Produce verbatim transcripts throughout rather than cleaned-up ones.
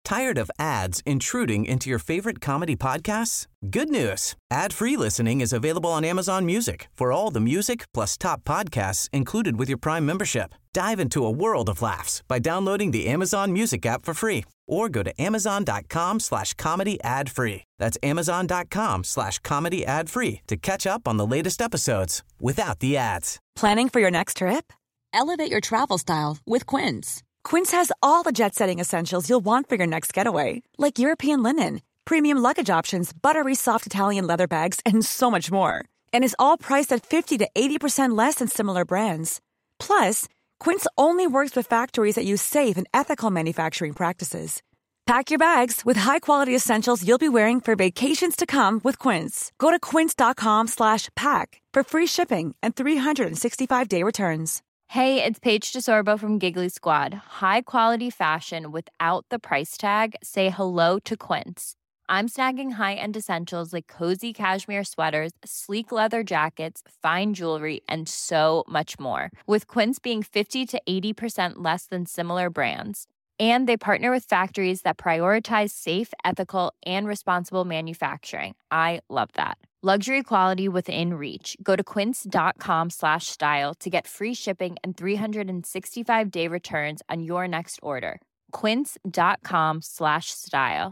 Tired of ads intruding into your favorite comedy podcasts? Good news. Ad-free listening is available on Amazon Music for all the music plus top podcasts included with your Prime membership. Dive into a world of laughs by downloading the Amazon Music app for free or go to amazon.com slash comedy ad free. That's amazon.com slash comedy ad free to catch up on the latest episodes without the ads. Planning for your next trip? Elevate your travel style with Quince. Quince has all the jet-setting essentials you'll want for your next getaway, like European linen, premium luggage options, buttery soft Italian leather bags, and so much more. And is all priced at fifty to eighty percent less than similar brands. Plus, Quince only works with factories that use safe and ethical manufacturing practices. Pack your bags with high-quality essentials you'll be wearing for vacations to come with Quince. Go to quince.com slash pack for free shipping and three sixty-five day returns. Hey, it's Paige DeSorbo from Giggly Squad. High quality fashion without the price tag. Say hello to Quince. I'm snagging high-end essentials like cozy cashmere sweaters, sleek leather jackets, fine jewelry, and so much more. With Quince being fifty to eighty percent less than similar brands. And they partner with factories that prioritize safe, ethical, and responsible manufacturing. I love that. Luxury quality within reach. Go to quince.com slash style to get free shipping and three sixty-five day returns on your next order. Quince.com slash style.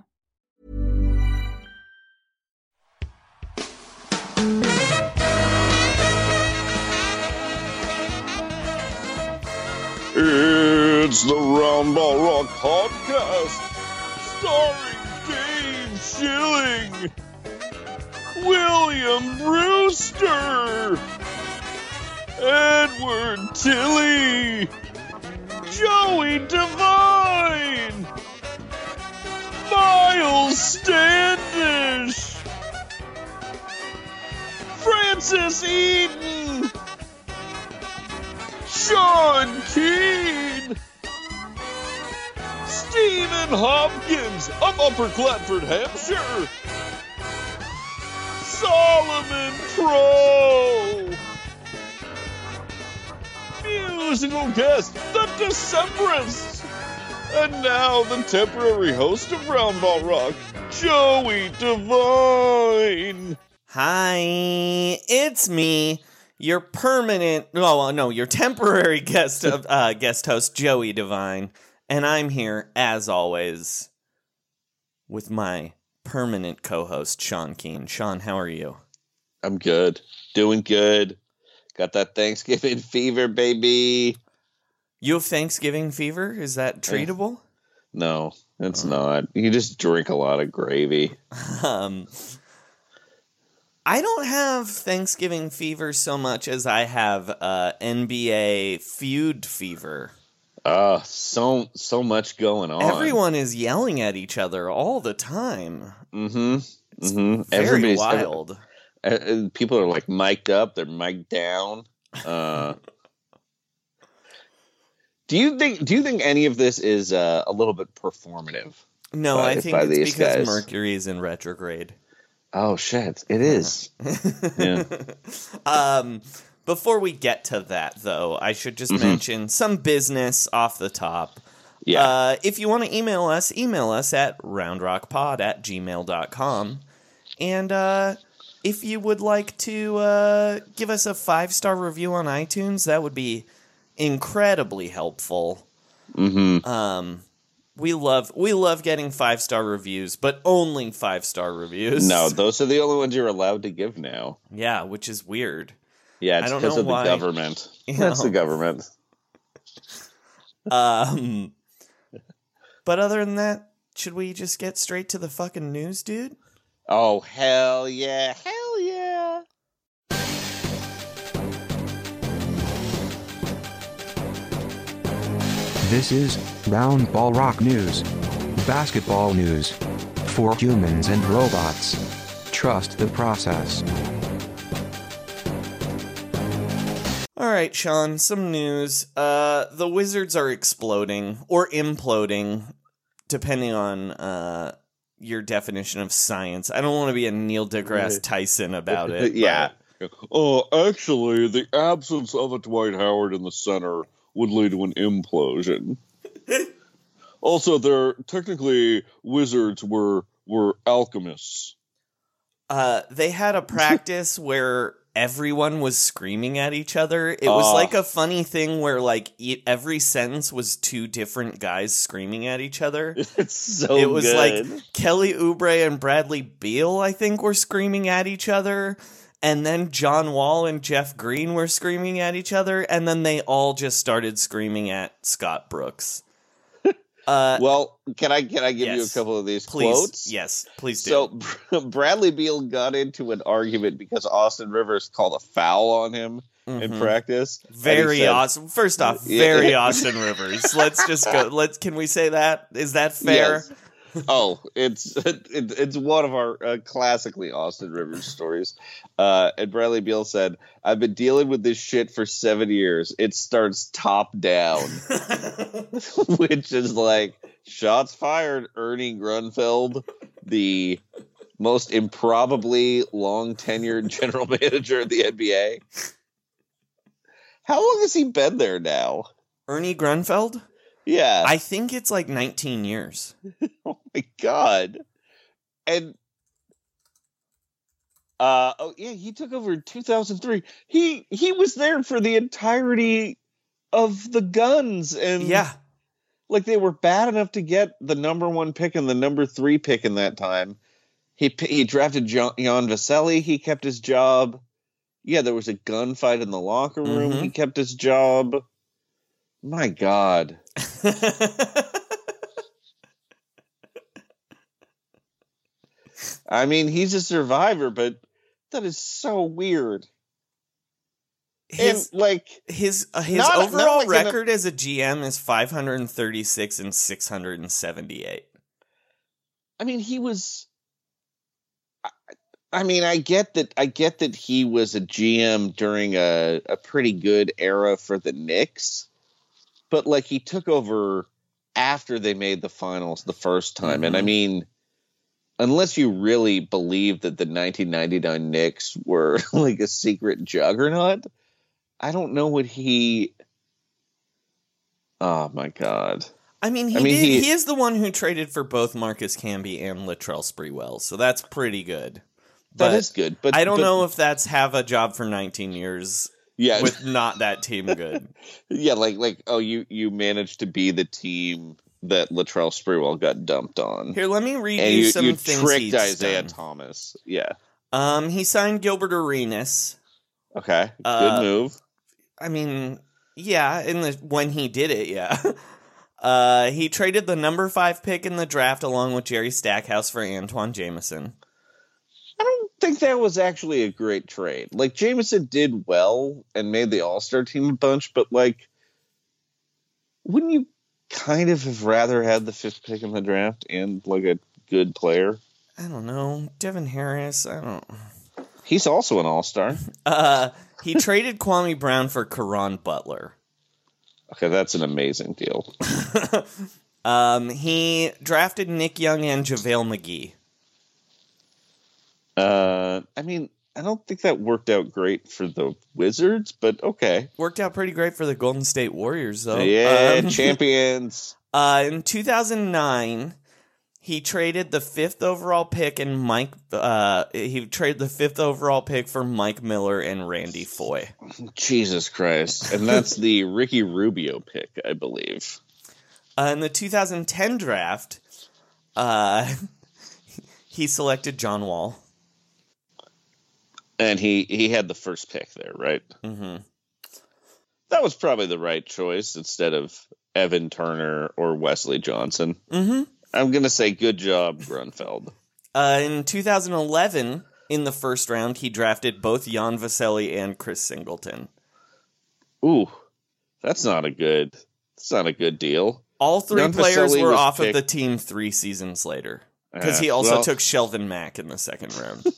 It's the Round Ball Rock Podcast, starring Dave Schilling, William Brewster, Edward Tilley, Joey Devine, Miles Standish, Francis Eden, Sean Keane, Stephen Hopkins of Upper Clatford, Hampshire, Solomon Pro, musical guest, the Decemberists, and now the temporary host of Round Ball Rock, Joey Devine. Hi, it's me, your permanent, oh no, your temporary guest of uh, guest host, Joey Devine, and I'm here as always with my permanent co-host, Sean Keane. Sean, how are you? I'm good, doing good. Got that Thanksgiving fever, baby. You have Thanksgiving fever? Is that treatable? No, it's oh. not. You just drink a lot of gravy. Um. I don't have Thanksgiving fever so much as I have uh, N B A feud fever. Uh, so so much going on. Everyone is yelling at each other all the time. Mm-hmm. It's mm-hmm. very Everybody's, wild. Every, uh, people are like mic'd up. They're mic'd down. Uh, do you think? Do you think any of this is uh, a little bit performative? No, by, I think it's because guys? Mercury is in retrograde. Oh shit! It is. Yeah. Um, before we get to that, though, I should just mm-hmm. mention some business off the top. Yeah. Uh, if you want to email us, email us at roundrockpod at gmail dot com. And uh, if you would like to uh, give us a five-star review on iTunes, that would be incredibly helpful. Mm-hmm. Um. We love we love getting five-star reviews, but only five-star reviews. No, those are the only ones you're allowed to give now. Yeah, which is weird. Yeah, it's I don't because know of why. the government. You That's know. the government. Um, but other than that, should we just get straight to the fucking news, dude? Oh, hell yeah. Hell yeah. This is Round Ball Rock News. Basketball news. For humans and robots. Trust the process. All right, Sean, some news. Uh, the Wizards are exploding, or imploding, depending on uh, your definition of science. I don't want to be a Neil deGrasse Tyson about it. Yeah. Oh, actually, the absence of a Dwight Howard in the center would lead to an implosion. Also, they're technically wizards were were alchemists. Uh, they had a practice where everyone was screaming at each other. It was Uh. like a funny thing where like e- every sentence was two different guys screaming at each other. It's so It was good. like Kelly Oubre and Bradley Beal, I think, were screaming at each other. And then John Wall and Jeff Green were screaming at each other. And then they all just started screaming at Scott Brooks. Uh, Well, can I can I give you a yes. couple of these please, quotes? yes, please do. So Bradley Beal got into an argument because Austin Rivers called a foul on him in Mhm. practice. And he Very said- awesome. First off, Yeah. very Austin Rivers. Let's just go. Let's. Can we say that? Is that fair? Yes. Oh, it's it, it's one of our uh, classically Austin Rivers stories. Uh, and Bradley Beal said, "I've been dealing with this shit for seven years. It starts top down," which is like shots fired. Ernie Grunfeld, the most improbably long tenured general manager of the N B A. How long has he been there now? Ernie Grunfeld. Yeah. I think it's like nineteen years. Oh my god. And uh oh yeah, he took over in two thousand three. He he was there for the entirety of the Guns, and Yeah. like they were bad enough to get the number one pick and the number three pick in that time. He he drafted John, Jan Vasselli. He kept his job. Yeah, there was a gunfight in the locker room. Mhm. He kept his job. My god. I mean, he's a survivor, but that is so weird. his and like, his uh, his not- not overall like in a- record as a G M is five hundred thirty-six and six hundred seventy-eight. I mean, he was. I, I mean, I get that. I get that he was a G M during a a pretty good era for the Knicks, but like he took over after they made the finals the first time, and I Mhm. mean. Unless you really believe that the nineteen ninety-nine Knicks were like a secret juggernaut, I don't know what he. Oh my god! I mean, he I mean, did. he- He, is the one who traded for both Marcus Camby and Latrell Sprewell, so that's pretty good. That But is good, but I don't but- know if that's have a job for nineteen years Yeah, with not that team good. yeah, like like oh, you you managed to be the team that Latrell Sprewell got dumped on, Here, let me read and you, you, some you things tricked he's Isaiah done. Thomas. Yeah, Um, he signed Gilbert Arenas. okay, good Uh, move. I mean, yeah, in the when he did it, yeah. Uh, he traded the number five pick in the draft along with Jerry Stackhouse for Antoine Jameson. I don't think that was actually a great trade. Like Jameson did well and made the All-Star team a bunch, but like, wouldn't you kind of have rather had the fifth pick in the draft and like a good player? I don't know, Devin Harris. I don't. He's also an All-Star. Uh, he traded Kwame Brown for Caron Butler. Okay, that's an amazing deal. Um, he drafted Nick Young and JaVale McGee. Uh, I mean, I don't think that worked out great for the Wizards, but okay. Worked out pretty great for the Golden State Warriors, though. Yeah, Um, champions. Uh, in two thousand nine, he traded the fifth overall pick and Mike. Uh, he traded the fifth overall pick for Mike Miller and Randy Foye. Jesus Christ. And that's the Ricky Rubio pick, I believe. Uh, in the two thousand ten draft, uh, he selected John Wall. And he, he had the first pick there, right? Mm-hmm. That was probably the right choice instead of Evan Turner or Wesley Johnson. Mm-hmm. I'm going to say good job, Grunfeld. Uh, in two thousand eleven, in the first round, he drafted both Jan Vasselli and Chris Singleton. Ooh, that's not a good that's not a good deal. All three Jan players Vasselli were was off picked- of the team three seasons later. Because Uh, he also well- took Shelvin Mack in the second round.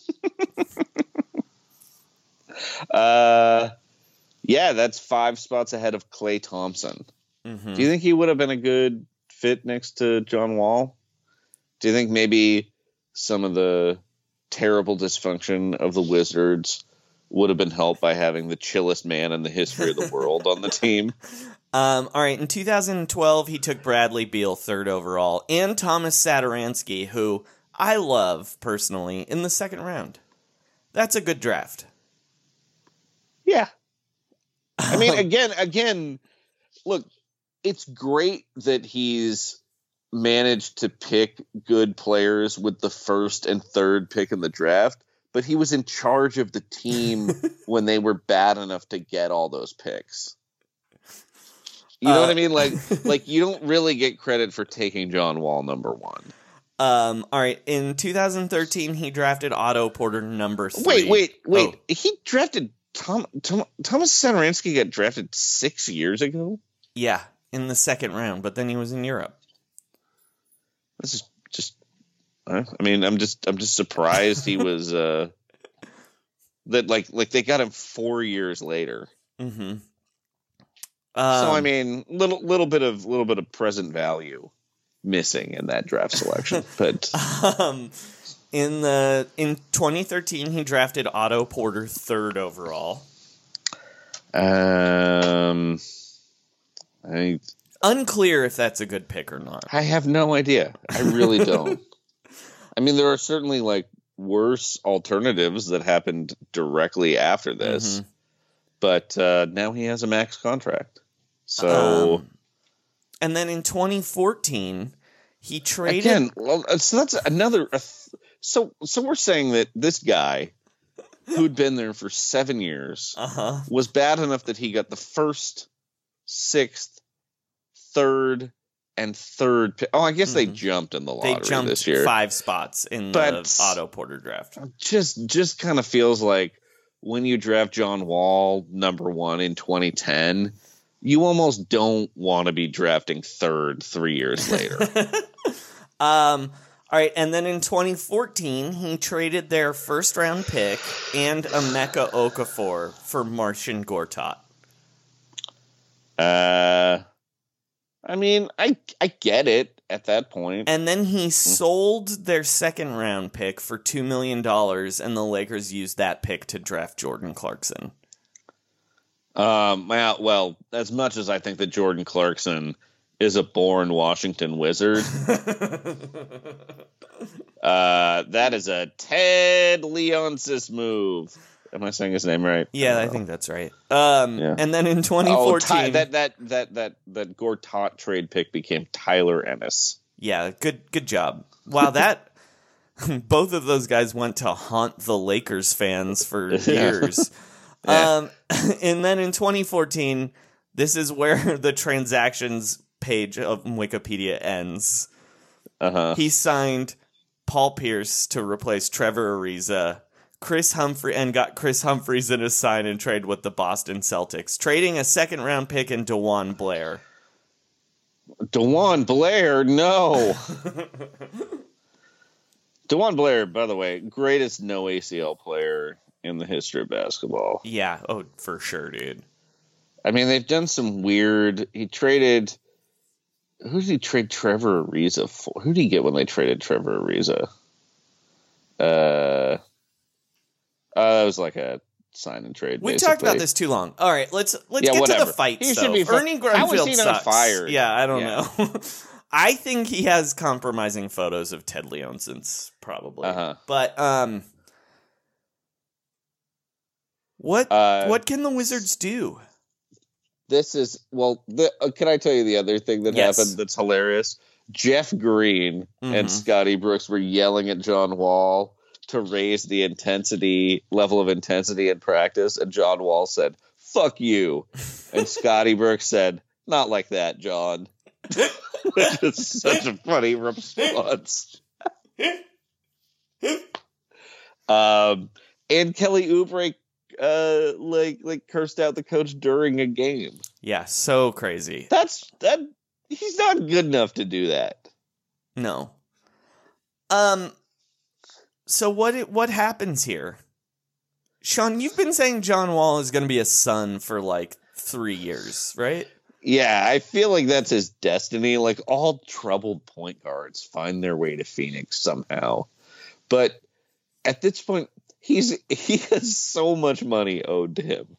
Uh, yeah, that's five spots ahead of Klay Thompson. Mm-hmm. Do you think he would have been a good fit next to John Wall? Do you think maybe some of the terrible dysfunction of the Wizards would have been helped by having the chillest man in the history of the world on the team. Um, all right, in two thousand twelve, he took Bradley Beal third overall and Thomas Satoransky, who I love personally, in the second round. That's a good draft. Yeah. I mean, again, again, look, it's great that he's managed to pick good players with the first and third pick in the draft, but he was in charge of the team when they were bad enough to get all those picks. You know uh, what I mean? Like, like you don't really get credit for taking John Wall number one. Um, all right. In two thousand thirteen, he drafted Otto Porter number three. Wait, wait, wait. Oh. He drafted Tom, Tom Thomas Satoransky got drafted six years ago? Yeah, in the second round, but then he was in Europe. This is just, I mean, I'm just, I'm just surprised he was, uh, that like, like they got him four years later. Mm-hmm. Um, so, I mean, little, little bit of, little bit of present value missing in that draft selection, but um, in the in twenty thirteen he drafted Otto Porter third overall. Um, I unclear if that's a good pick or not. I have no idea. I really don't. I mean, there are certainly like worse alternatives that happened directly after this, mm-hmm. but uh, now he has a max contract, so. Um, And then in twenty fourteen, he traded again. Well, so that's another. Uh, so, so we're saying that this guy, who'd been there for seven years, uh-huh. was bad enough that he got the first, sixth, third, and third pick. Oh, I guess mm-hmm. they jumped in the lottery they jumped this year. Five spots in but the Otto Porter draft. Just, just kind of feels like when you draft John Wall number one in twenty ten. You almost don't want to be drafting third three years later. um, all right, and then in twenty fourteen, he traded their first-round pick and Emeka Okafor for Marcin Gortat. Uh, I mean, I I get it at that point. And then he sold their second-round pick for two million dollars, and the Lakers used that pick to draft Jordan Clarkson. Um, well, as much as I think that Jordan Clarkson is a born Washington Wizard, uh, that is a Ted Leonsis move. Am I saying his name right? Yeah, I, I think that's right. Um, yeah. And then in twenty fourteen, oh, Ty, that that that that that Gortat trade pick became Tyler Ennis. Yeah, good good job. Wow, that both of those guys went to haunt the Lakers fans for years. Yeah. Um, and then in twenty fourteen, this is where the transactions page of Wikipedia ends. Uh-huh. He signed Paul Pierce to replace Trevor Ariza, Chris Humphrey, and got Chris Humphries in a sign and trade with the Boston Celtics, trading a second round pick in DeJuan Blair. DeJuan Blair, no. DeJuan Blair, by the way, greatest no A C L player in the history of basketball. Yeah, oh, for sure, dude. I mean, they've done some weird... He traded... Who did he trade Trevor Ariza for? Who did he get when they traded Trevor Ariza? Uh, uh, that was like a sign and trade, We basically. talked about this too long. All right, let's let's yeah, get whatever. to the fight He stuff. should be fi- Ernie Grunfeld How was he not sucks. fired? Yeah, I don't yeah. know. I think he has compromising photos of Ted Leonsis, probably. Uh-huh. But, um... What uh, what can the Wizards do? This is, well, the, uh, can I tell you the other thing that yes. happened that's hilarious? Jeff Green mm-hmm. and Scotty Brooks were yelling at John Wall to raise the intensity, level of intensity in practice, and John Wall said, fuck you. And Scotty Brooks said, not like that, John. Which is such a funny response. um, and Kelly Oubre Uh, like like cursed out the coach during a game. Yeah, so crazy. That's that. He's not good enough to do that. No. Um. So what what happens here, Sean? You've been saying John Wall is going to be a Sun for like three years, right? Yeah, I feel like that's his destiny. Like all troubled point guards find their way to Phoenix somehow, but at this point, he's he has so much money owed to him.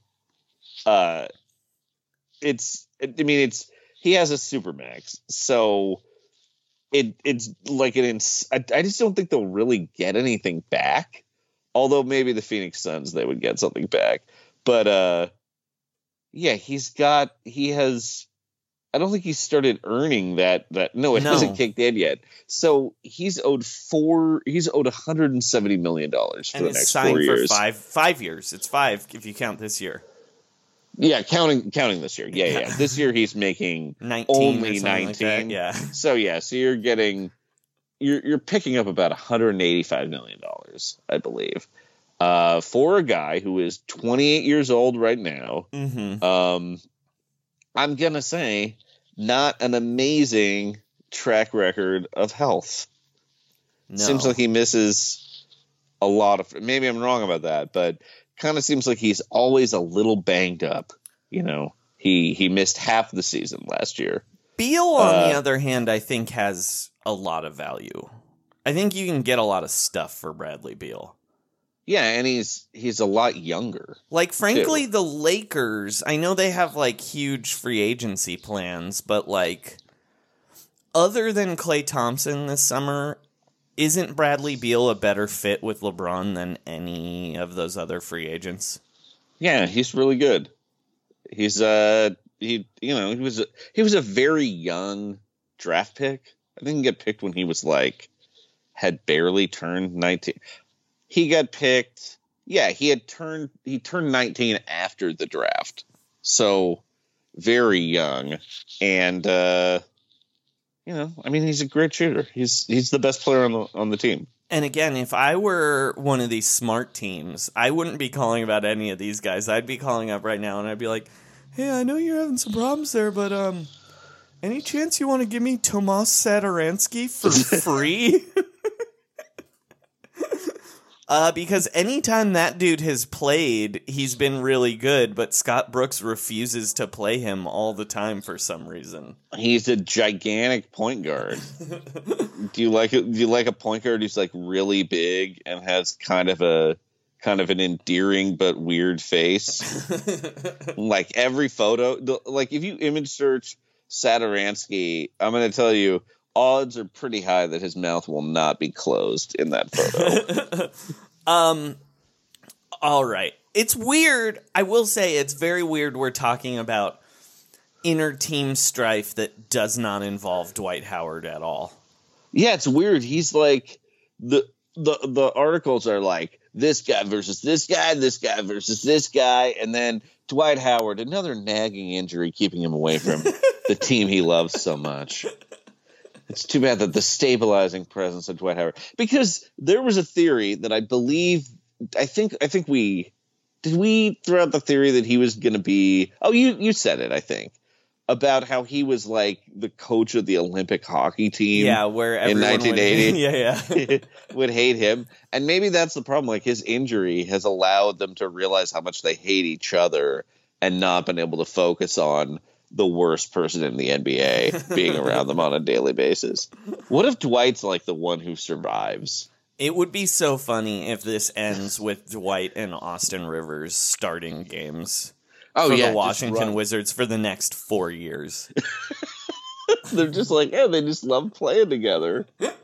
Uh, it's I mean it's he has a supermax, so it it's like an ins- I, I just don't think they'll really get anything back. Although maybe the Phoenix Suns they would get something back, but uh, yeah, he's got he has. I don't think he started earning that. That no, it No. hasn't kicked in yet. So he's owed four. He's owed one hundred and seventy million dollars for And the it's next signed four for years. five five years. It's five if you count this year. Yeah, counting counting this year. Yeah, yeah. yeah. This year he's making Nineteen or only something like that, nineteen. yeah. So yeah, so you're getting you're you're picking up about one hundred and eighty five million dollars, I believe, uh, for a guy who is twenty eight years old right now. Mm-hmm. Um, I'm gonna say not an amazing track record of health. No. Seems like he misses a lot of. Maybe I'm wrong about that, but kind of seems like he's always a little banged up. You know, he he missed half the season last year. Beal, on Uh, the other hand, I think has a lot of value. I think you can get a lot of stuff for Bradley Beal. Yeah, and he's he's a lot younger. Like, frankly, the Lakers, I know they have, like, huge free agency plans, but, like, other than Klay Thompson this summer, isn't Bradley Beal a better fit with LeBron than any of those other free agents? Yeah, he's really good. He's uh he you know he was a, he was a very young draft pick. I think he got picked when he was like had barely turned nineteen. He got picked. Yeah, he had turned he turned nineteen after the draft. So very young. And uh you know, I mean he's a great shooter. He's he's the best player on the on the team. And again, if I were one of these smart teams, I wouldn't be calling about any of these guys. I'd be calling up right now and I'd be like, "Hey, I know you're having some problems there, but um any chance you want to give me Tomas Satoransky for free?" Uh, because anytime that dude has played, he's been really good, but Scott Brooks refuses to play him all the time for some reason. He's a gigantic point guard. do you like it? Do you like a point guard who's like really big and has kind of a kind of an endearing but weird face? Like every photo, the- like if you image search Satoransky, I'm going to tell you, odds are pretty high that his mouth will not be closed in that photo. um, all right. It's weird. I will say it's very weird we're talking about inner team strife that does not involve Dwight Howard at all. Yeah, it's weird. He's like the the the articles are like this guy versus this guy, this guy versus this guy, and then Dwight Howard, another nagging injury keeping him away from the team he loves so much. It's too bad that the stabilizing presence of Dwight Howard, because there was a theory that I believe, I think, I think we did we throw out the theory that he was going to be. Oh, you you said it, I think, about how he was like the coach of the Olympic hockey team. Yeah, where in everyone nineteen eighty, would, yeah, yeah. would hate him, and maybe that's the problem. Like his injury has allowed them to realize how much they hate each other, and not been able to focus on the worst person in the N B A being around them on a daily basis. What if Dwight's like the one who survives? It would be so funny if this ends with Dwight and Austin Rivers starting games Oh for yeah, the just Washington run. Wizards for the next four years. They're just like, yeah, they just love playing together.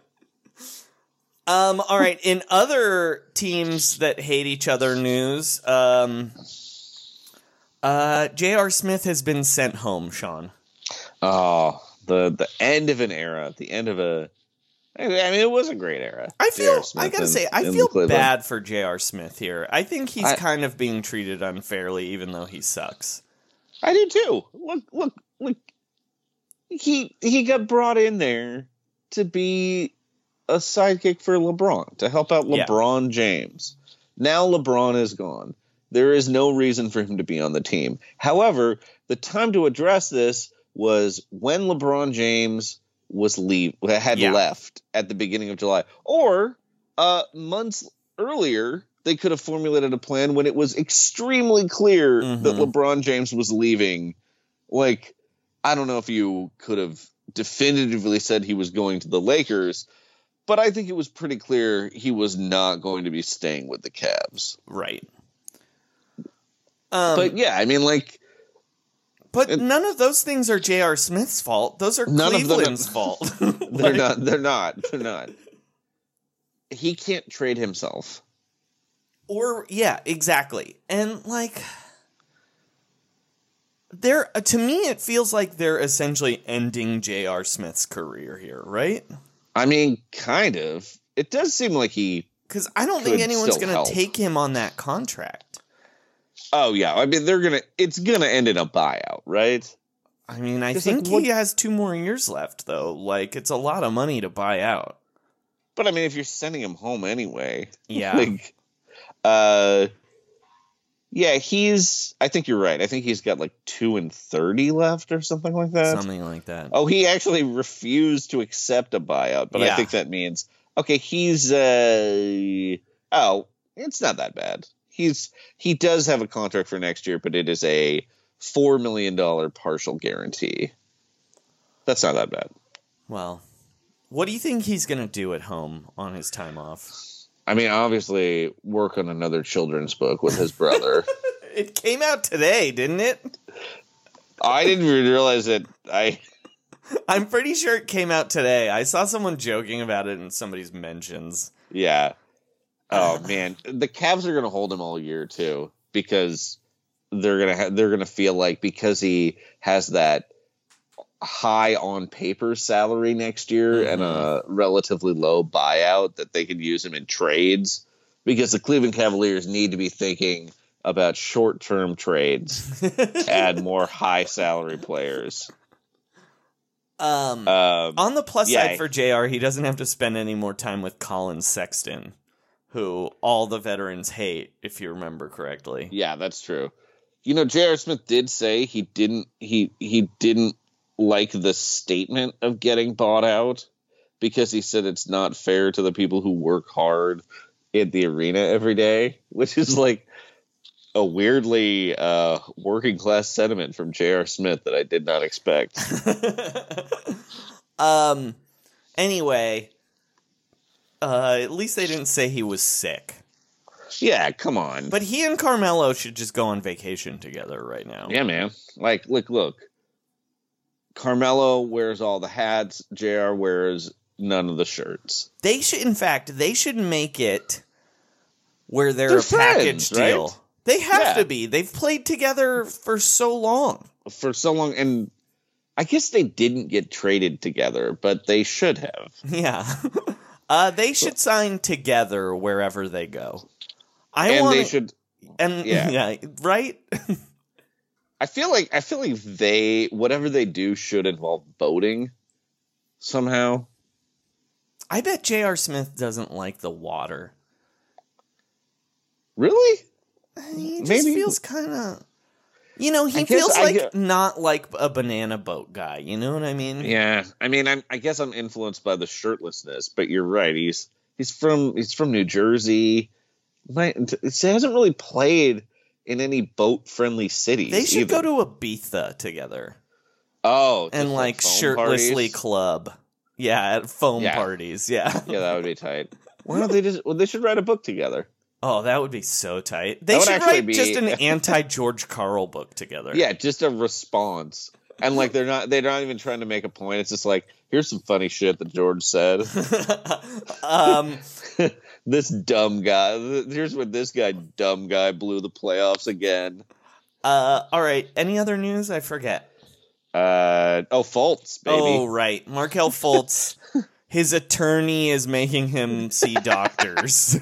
Um, all right, in other teams that hate each other news, um, uh, J R. Smith has been sent home, Sean. Oh, the the end of an era, the end of a. I mean, it was a great era. I J R. feel, Smith I gotta in- say, I in feel Cleveland. bad for J R. Smith here. I think he's I- kind of being treated unfairly, even though he sucks. I do too. Look, look, look. He he got brought in there to be a sidekick for LeBron, to help out Yeah. LeBron James. Now LeBron is gone. There is no reason for him to be on the team. However, the time to address this was when LeBron James was leave had Yeah. left at the beginning of July, or uh, months earlier. They could have formulated a plan when it was extremely clear Mhm. that LeBron James was leaving. Like, I don't know if you could have definitively said he was going to the Lakers, but I think it was pretty clear he was not going to be staying with the Cavs. Right. Um, but yeah, I mean, like, but it, none of those things are J R. Smith's fault. Those are none Cleveland's of them, fault. they're like, not. They're not. They're not. He can't trade himself. Or yeah, exactly. And like, they're to me, it feels like they're essentially ending J R. Smith's career here, right? I mean, kind of. It does seem like he. Because I don't think anyone's going to take him on that contract. Oh, yeah. I mean, they're going to, it's going to end in a buyout, right? I mean, I Just think like, what, he has two more years left, though. Like, it's a lot of money to buy out. But I mean, if you're sending him home anyway. Yeah. like, uh, yeah, he's, I think you're right. I think he's got like two and thirty left or something like that. Something like that. Oh, he actually refused to accept a buyout, but yeah. I think that means, okay, he's, uh, oh, it's not that bad. He's he does have a contract for next year, but it is a four million dollar partial guarantee. That's not that bad. Well, what do you think he's going to do at home on his time off? I mean, obviously, work on another children's book with his brother. It came out today, didn't it? I didn't realize it. I. I'm pretty sure it came out today. I saw someone joking about it in somebody's mentions. Yeah. Oh man, the Cavs are going to hold him all year too, because they're gonna ha- they're gonna feel like because he has that high on paper salary next year mm-hmm. and a relatively low buyout that they could use him in trades, because the Cleveland Cavaliers need to be thinking about short term trades to add more high salary players. Um, um, on the plus yeah. side for J R, he doesn't have to spend any more time with Colin Sexton, who all the veterans hate, if you remember correctly. Yeah, that's true. You know, J R. Smith did say he didn't he he didn't like the statement of getting bought out, because he said it's not fair to the people who work hard in the arena every day, which is like a weirdly uh, working class sentiment from J R. Smith that I did not expect. um. Anyway, uh, at least they didn't say he was sick. Yeah, come on. But he and Carmelo should just go on vacation together right now. Yeah, man. Like, look, look. Carmelo wears all the hats. J R wears none of the shirts. They should, in fact, they should make it where they're, they're a friends, package deal. Right? They have yeah. to be. They've played together for so long. For so long, and I guess they didn't get traded together, but they should have. Yeah. uh, they should sign together wherever they go. I and wanna, they should, and yeah, yeah right. I feel like I feel like they whatever they do should involve voting somehow. I bet J R. Smith doesn't like the water. Really? He just Maybe. feels kind of, you know, he I guess feels I like get- not like a banana boat guy. You know what I mean? Yeah, I mean, I'm, I guess I'm influenced by the shirtlessness, but you're right. He's he's from he's from New Jersey. My, it hasn't really played in any boat-friendly cities. They should either. go to Ibiza together. Oh, and like shirtlessly parties? club. Yeah, at foam Yeah. parties. Yeah, yeah, that would be tight. Why don't they just? Well, they should write a book together. Oh, that would be so tight. They That would should actually write be- just an anti-George Carl book together. Yeah, just a response. And like they're not they're not even trying to make a point. It's just like, here's some funny shit that George said. um, this dumb guy. Here's what this guy dumb guy blew the playoffs again. Uh, all right. Any other news? I forget. Uh oh, Fultz, baby. Oh, right. Markelle Fultz. His attorney is making him see doctors.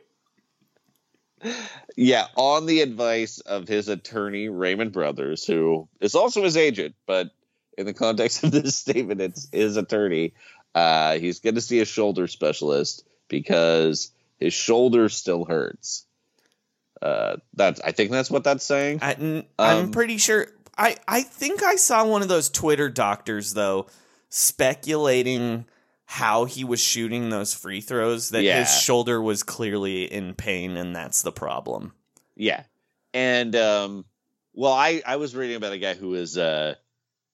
Yeah, on the advice of his attorney, Raymond Brothers, who is also his agent, but in the context of this statement, it's his attorney. Uh, he's going to see a shoulder specialist because his shoulder still hurts. Uh, that's I think that's what that's saying. I, n- I'm Um, pretty sure. I, I think I saw one of those Twitter doctors, though, speculating how he was shooting those free throws, that Yeah. his shoulder was clearly in pain, and that's the problem. Yeah. And, um, well, I, I was reading about a guy who was, uh,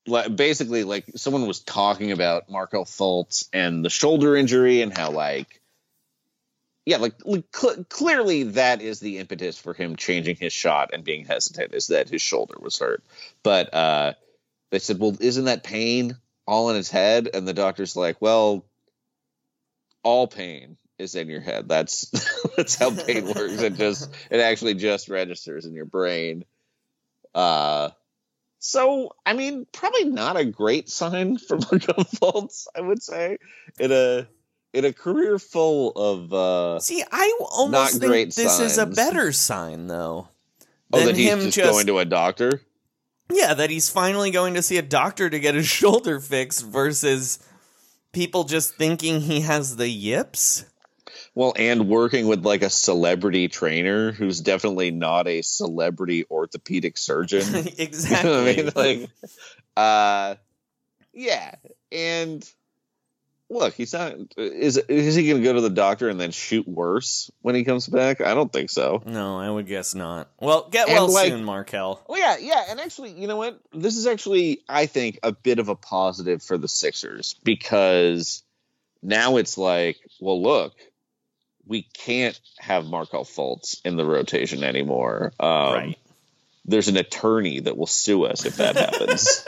like, basically, like, someone was talking about Markelle Fultz and the shoulder injury and how, like, yeah, like, like cl- clearly that is the impetus for him changing his shot and being hesitant, is that his shoulder was hurt. But uh, they said, well, isn't that pain all in his head? And the doctor's like, well, all pain is in your head. That's that's how pain works. It just it actually just registers in your brain. Uh, so I mean, probably not a great sign for Markelle Fultz, I would say, in a in a career full of uh, see, I almost not think great this signs. is a better sign, though. Oh, that he's him just, just going to a doctor. Yeah, that he's finally going to see a doctor to get his shoulder fixed versus people just thinking he has the yips. Well, and working with like a celebrity trainer who's definitely not a celebrity orthopedic surgeon. Exactly. You know what I mean? Like, uh, yeah. And look, he's not. Is is he going to go to the doctor and then shoot worse when he comes back? I don't think so. No, I would guess not. Well, get And, well like- soon, Markelle. Well, yeah, yeah. And actually, you know what? This is actually, I think, a bit of a positive for the Sixers because now it's like, well, look, we can't have Markelle Fultz in the rotation anymore. Um, Right. There's an attorney that will sue us if that happens.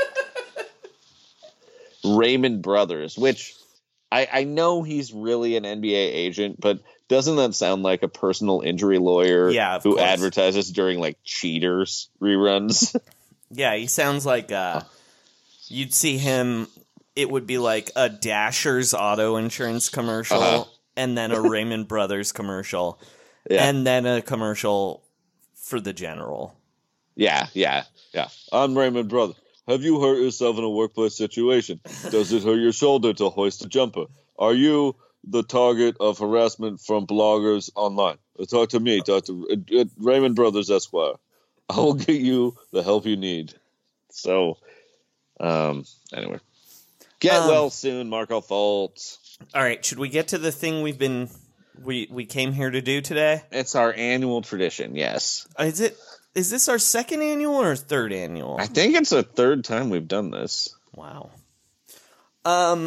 Raymond Brothers, which I, I know he's really an N B A agent, but doesn't that sound like a personal injury lawyer Yeah, of who course. advertises during like Cheaters reruns? Yeah, he sounds like uh, you'd see him. It would be like a Dasher's auto insurance commercial, Uh-huh. and then a Raymond Brothers commercial, Yeah. and then a commercial for the General. Yeah, yeah, yeah. I'm Raymond Brothers. Have you hurt yourself in a workplace situation? Does it hurt your shoulder to hoist a jumper? Are you the target of harassment from bloggers online? Talk to me, Doctor Uh, uh, Raymond Brothers Esquire. I will get you the help you need. So, um, anyway. Get Um, well soon, Markelle Fultz. All right, should we get to the thing we've been we we came here to do today? It's our annual tradition, yes. Is it is this our second annual or third annual? I think it's the third time we've done this. Wow. Um.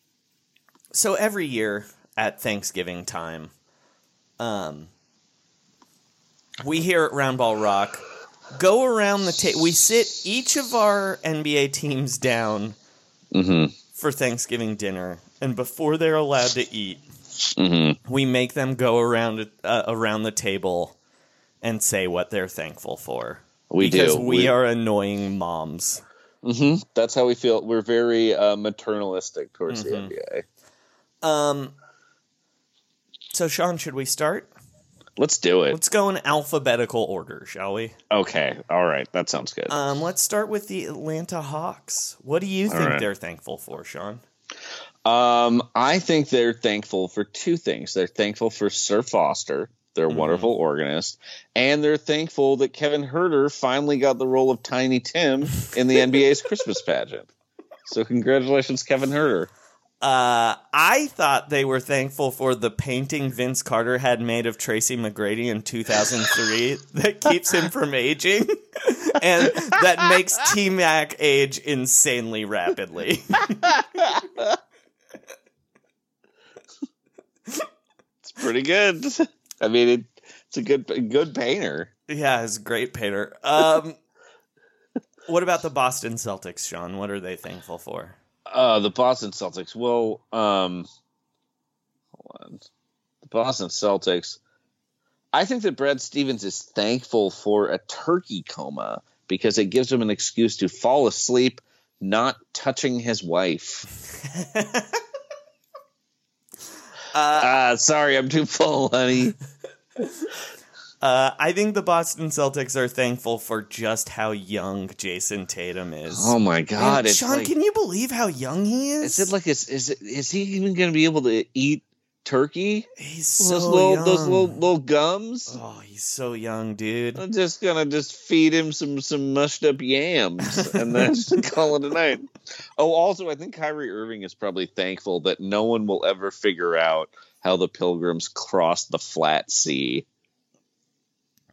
So every year at Thanksgiving time, um, we here at Roundball Rock go around the table. We sit each of our N B A teams down Mm-hmm. for Thanksgiving dinner, and before they're allowed to eat, Mm-hmm. we make them go around uh, around the table and say what they're thankful for. We because do. we, We- are annoying moms. Mm-hmm. That's how we feel. We're very uh, maternalistic towards the N B A. Um. So, Sean, should we start? Let's do it. Let's go in alphabetical order, shall we? Okay. All right. That sounds good. Um, let's start with the Atlanta Hawks. What do you think right. they're thankful for, Sean? Um, I think they're thankful for two things. They're thankful for Sir Foster, their Mhm. wonderful organist, and they're thankful that Kevin Herter finally got the role of Tiny Tim in the N B A's Christmas pageant. So congratulations, Kevin Herter. Uh, I thought they were thankful for the painting Vince Carter had made of Tracy McGrady in two thousand three that keeps him from aging and that makes T-Mac age insanely rapidly. It's pretty good. I mean, it, it's a good, a good painter. Yeah, he's a great painter. Um, what about the Boston Celtics, Sean? What are they thankful for? Uh, the Boston Celtics. Well, um, hold on. The Boston Celtics. I think that Brad Stevens is thankful for a turkey coma because it gives him an excuse to fall asleep not touching his wife. uh, uh, sorry, I'm too full, honey. Uh, I think the Boston Celtics are thankful for just how young Jason Tatum is. Oh my God! Man, It's Sean, like, can you believe how young he is? is it like is is it, is he even going to be able to eat turkey? He's so those little young. those little little gums. Oh, he's so young, dude. I'm just gonna just feed him some some mushed up yams and then just call it a night. Oh, also, I think Kyrie Irving is probably thankful that no one will ever figure out how the Pilgrims crossed the flat sea.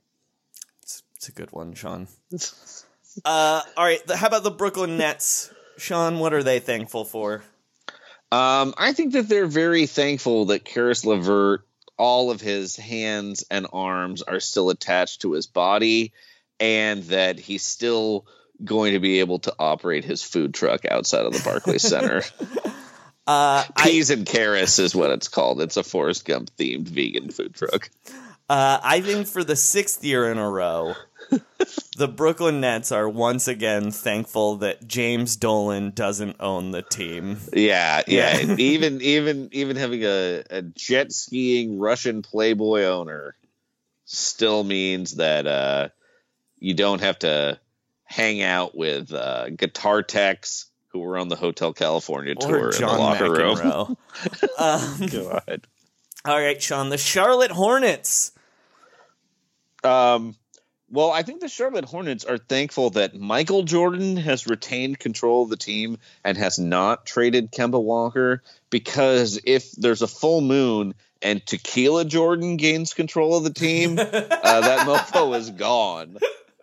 It's, it's a good one, Sean. uh, all right, the, how about the Brooklyn Nets? Sean, what are they thankful for? Um, I think that they're very thankful that Karis LeVert, all of his hands and arms are still attached to his body, and that he's still going to be able to operate his food truck outside of the Barclays Center. uh, Peas I, and Karis is what it's called. It's a Forrest Gump themed vegan food truck. Uh, I think for the sixth year in a row, the Brooklyn Nets are once again thankful that James Dolan doesn't own the team. Yeah, yeah. even even even having a, a jet skiing Russian playboy owner still means that uh, you don't have to hang out with uh, guitar techs who were on the Hotel California tour or in John the locker McEnroe. room. um, God. All right, Sean, the Charlotte Hornets. Um, well, I think the Charlotte Hornets are thankful that Michael Jordan has retained control of the team and has not traded Kemba Walker, because if there's a full moon and Tequila Jordan gains control of the team, uh, that mofo is gone.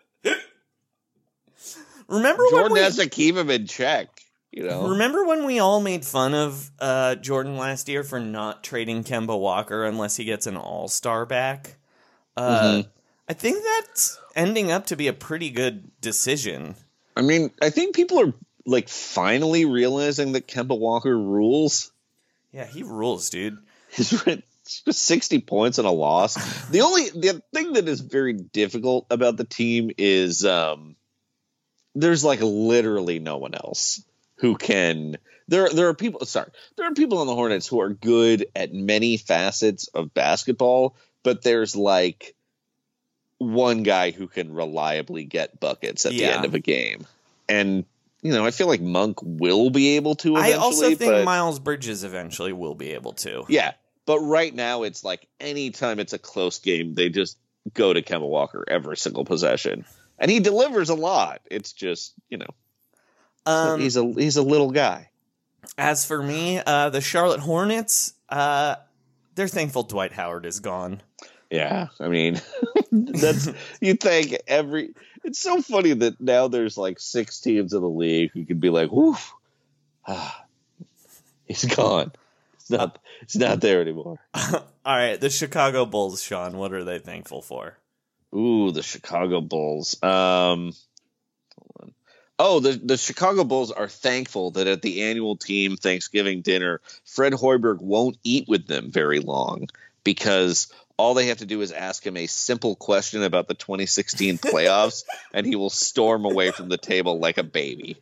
Remember Jordan when we, has to keep him in check, you know? Remember when we all made fun of uh, Jordan last year for not trading Kemba Walker unless he gets an all-star back? Uh, Mm-hmm. I think that's ending up to be a pretty good decision. I mean, I think people are like finally realizing that Kemba Walker rules. Yeah, he rules, dude. He's sixty points and a loss. The only the thing that is very difficult about the team is um, there's like literally no one else who can. There, there are people. Sorry, there are people on the Hornets who are good at many facets of basketball, but there's like one guy who can reliably get buckets at Yeah. the end of a game. And, you know, I feel like Monk will be able to eventually. I also think but, Miles Bridges eventually will be able to. Yeah, but right now it's like anytime it's a close game, they just go to Kemba Walker every single possession. And he delivers a lot. It's just, you know, Um, he's a he's a little guy. as for me, uh, the Charlotte Hornets, uh, they're thankful Dwight Howard is gone. Yeah, I mean, that's you think every. It's so funny that now there's like six teams in the league who can be like, "Woof, ah, he's gone. It's not. It's not there anymore." All right, the Chicago Bulls, Sean, what are they thankful for? Ooh, the Chicago Bulls. Um, hold on. Oh, the the Chicago Bulls are thankful that at the annual team Thanksgiving dinner, Fred Hoiberg won't eat with them very long because all they have to do is ask him a simple question about the twenty sixteen playoffs, and he will storm away from the table like a baby.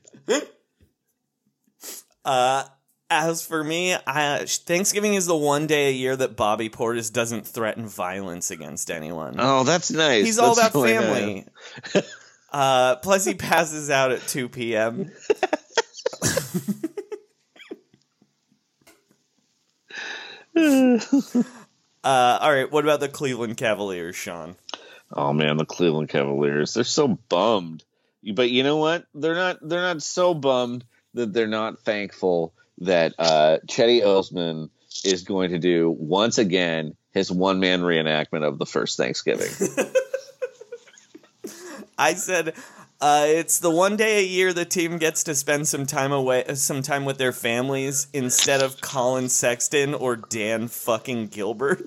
Uh, as for me, I, Thanksgiving is the one day a year that Bobby Portis doesn't threaten violence against anyone. Oh, that's nice. He's all That's about really family. uh, plus, he passes out at two p.m. Uh, all right, what about the Cleveland Cavaliers, Sean? Oh man, the Cleveland Cavaliers. They're so bummed. But you know what? They're not they're not so bummed that they're not thankful that uh Chetty Osman is going to do once again his one man reenactment of the first Thanksgiving. I said uh, it's the one day a year the team gets to spend some time away, some time with their families instead of Colin Sexton or Dan fucking Gilbert.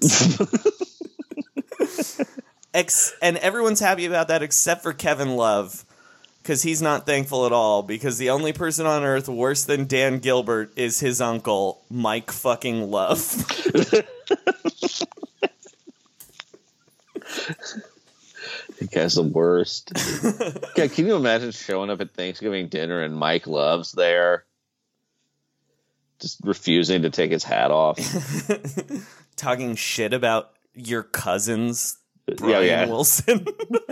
Ex- and everyone's happy about that except for Kevin Love, because he's not thankful at all, because the only person on earth worse than Dan Gilbert is his uncle, Mike fucking Love. That guy's the worst. God, can you imagine showing up at Thanksgiving dinner and Mike Love's there? Just refusing to take his hat off. Talking shit about your cousins, Brian Yeah, yeah. Wilson.